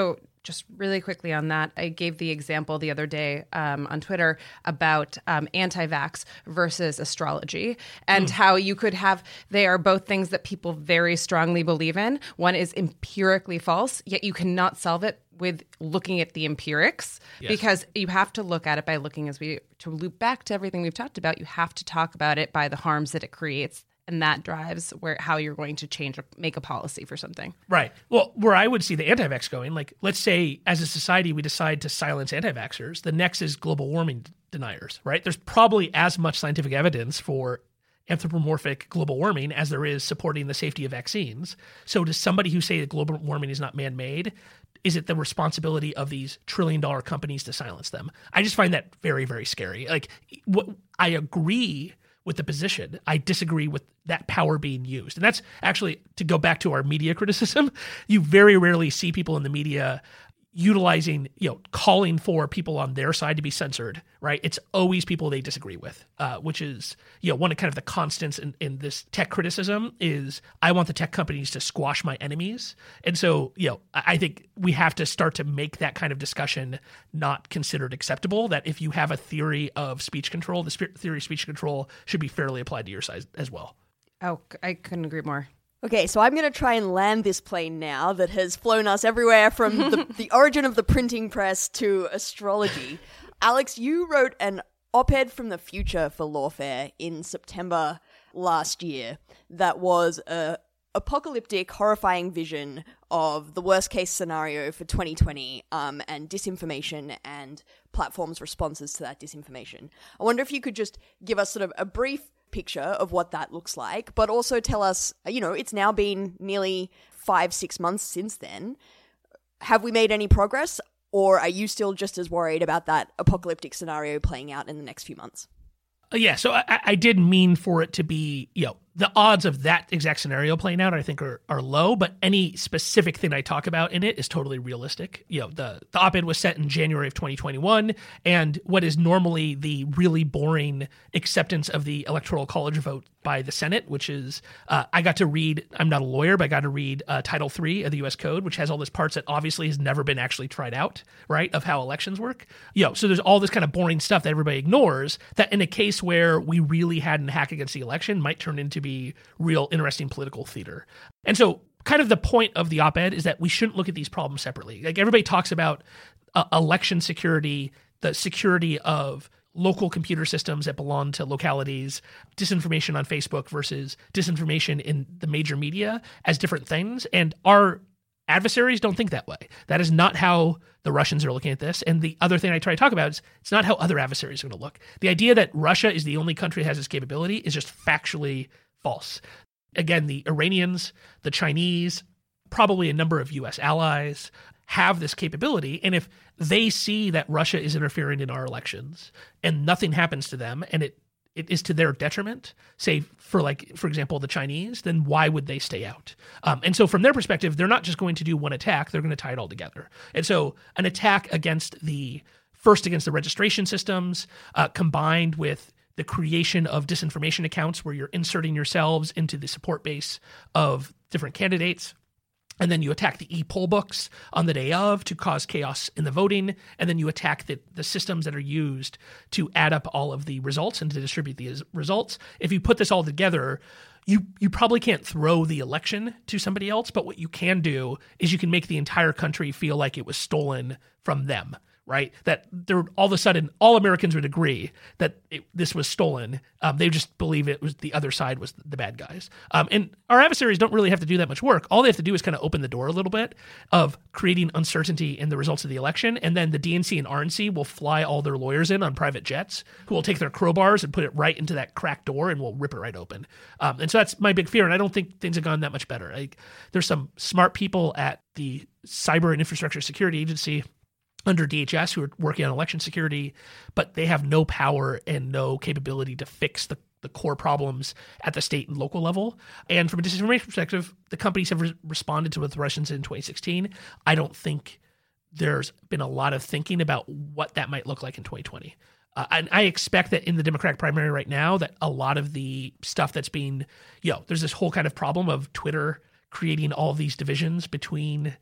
just really quickly on that, I gave the example the other day um, on Twitter about um, anti-vax versus astrology and mm. how you could have, they are both things that people very strongly believe in. One is empirically false, yet you cannot solve it with looking at the empirics, yes. because you have to look at it by looking, as we, to loop back to everything we've talked about, you have to talk about it by the harms that it creates. And that drives where how you're going to change or make a policy for something. Right. Well, where I would see the anti-vax going, like, let's say as a society we decide to silence anti-vaxxers, the next is global warming deniers, right? There's probably as much scientific evidence for anthropomorphic global warming as there is supporting the safety of vaccines. So does somebody who say that global warming is not man-made, is it the responsibility of these trillion-dollar companies to silence them? I just find that very, very scary. Like, what I agree with the position. I disagree with that power being used. And that's actually, to go back to our media criticism, you very rarely see people in the media utilizing, you know, calling for people on their side to be censored, right? It's always people they disagree with, uh, which is, you know, one of kind of the constants in, in this tech criticism is I want the tech companies to squash my enemies. And so, you know, I think we have to start to make that kind of discussion not considered acceptable, that if you have a theory of speech control, the theory of speech control should be fairly applied to your side as well. Oh, I couldn't agree more. Okay, so I'm going to try and land this plane now that has flown us everywhere from the, the origin of the printing press to astrology. Alex, you wrote an op-ed from the future for Lawfare in September last year that was a apocalyptic, horrifying vision of the worst-case scenario for twenty twenty um, and disinformation and platforms' responses to that disinformation. I wonder if you could just give us sort of a brief picture of what that looks like, but also tell us, you know, it's now been nearly five, six months since then. Have we made any progress, or are you still just as worried about that apocalyptic scenario playing out in the next few months? Uh, yeah, so I, I did mean for it to be, you know, the odds of that exact scenario playing out, I think, are, are low, but any specific thing I talk about in it is totally realistic. You know, the, the op-ed was set in January of twenty twenty-one, and what is normally the really boring acceptance of the Electoral College vote by the Senate, which is, uh, I got to read, I'm not a lawyer, but I got to read uh, Title three of the U S Code, which has all these parts that obviously has never been actually tried out, right, of how elections work. You know, so there's all this kind of boring stuff that everybody ignores that in a case where we really had an hack against the election might turn into be real interesting political theater. And so kind of the point of the op-ed is that we shouldn't look at these problems separately. Like, everybody talks about uh, election security, the security of local computer systems that belong to localities, disinformation on Facebook versus disinformation in the major media as different things. And our adversaries don't think that way. That is not how the Russians are looking at this. And the other thing I try to talk about is it's not how other adversaries are going to look. The idea that Russia is the only country that has this capability is just factually false. Again, the Iranians, the Chinese, probably a number of U S allies have this capability. And if they see that Russia is interfering in our elections and nothing happens to them and it it is to their detriment, say for like, for example, the Chinese, then why would they stay out? Um, and so from their perspective, they're not just going to do one attack, they're going to tie it all together. And so an attack against the, first against the registration systems, uh, combined with the creation of disinformation accounts where you're inserting yourselves into the support base of different candidates. And then you attack the e-poll books on the day of to cause chaos in the voting. And then you attack the, the systems that are used to add up all of the results and to distribute these results. If you put this all together, you you probably can't throw the election to somebody else. But what you can do is you can make the entire country feel like it was stolen from them. Right? That there, all of a sudden, all Americans would agree that it, this was stolen. Um, they just believe it was the other side was the bad guys. Um, and our adversaries don't really have to do that much work. All they have to do is kind of open the door a little bit of creating uncertainty in the results of the election. And then the D N C and R N C will fly all their lawyers in on private jets who will take their crowbars and put it right into that cracked door and will rip it right open. Um, and so that's my big fear. And I don't think things have gone that much better. Like, there's some smart people at the Cyber and Infrastructure Security Agency under D H S who are working on election security, but they have no power and no capability to fix the, the core problems at the state and local level. And from a disinformation perspective, the companies have re- responded to what the Russians did in twenty sixteen. I don't think there's been a lot of thinking about what that might look like in twenty twenty. Uh, and I expect that in the Democratic primary right now, that a lot of the stuff that's being, you know, there's this whole kind of problem of Twitter creating all these divisions between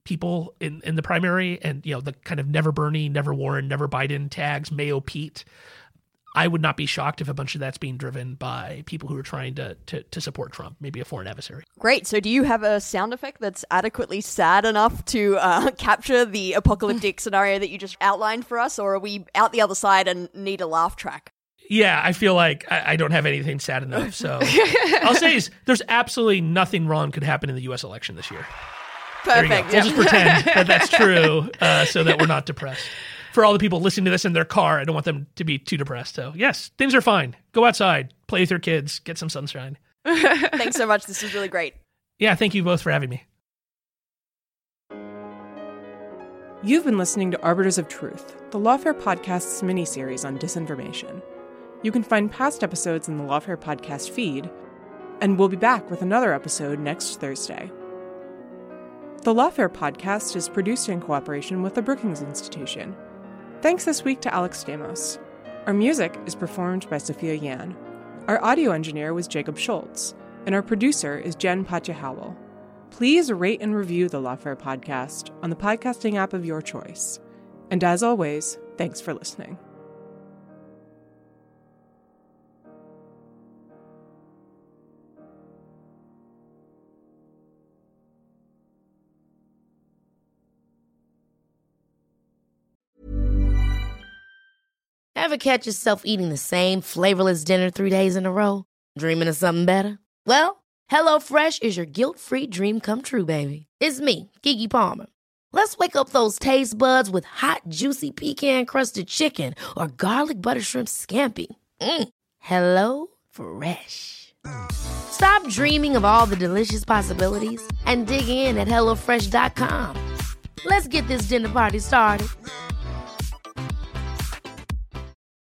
people in, in the primary, and, you know, the kind of never Bernie, never Warren, never Biden tags, Mayo Pete. I would not be shocked if a bunch of that's being driven by people who are trying to, to, to support Trump, maybe a foreign adversary. Great. So do you have a sound effect that's adequately sad enough to uh, capture the apocalyptic scenario that you just outlined for us, or are we out the other side and need a laugh track? Yeah, I feel like I, I don't have anything sad enough. So I'll say is there's absolutely nothing wrong could happen in the U S election this year. Perfect. We'll just pretend that that's true uh, so that we're not depressed. For all the people listening to this in their car, I don't want them to be too depressed. So yes, things are fine. Go outside, play with your kids, get some sunshine. Thanks so much. This was really great. Yeah, thank you both for having me. You've been listening to Arbiters of Truth, the Lawfare Podcast's mini-series on disinformation. You can find past episodes in the Lawfare Podcast feed, and we'll be back with another episode next Thursday. The Lawfare Podcast is produced in cooperation with the Brookings Institution. Thanks this week to Alex Stamos. Our music is performed by Sophia Yan. Our audio engineer was Jacob Schultz, and our producer is Jen Patja Howell. Please rate and review the Lawfare Podcast on the podcasting app of your choice. And as always, thanks for listening. Ever catch yourself eating the same flavorless dinner three days in a row? Dreaming of something better? Well, HelloFresh is your guilt-free dream come true, baby. It's me, Keke Palmer. Let's wake up those taste buds with hot, juicy pecan-crusted chicken or garlic butter shrimp scampi. Mm. Hello Fresh. Stop dreaming of all the delicious possibilities and dig in at HelloFresh dot com. Let's get this dinner party started.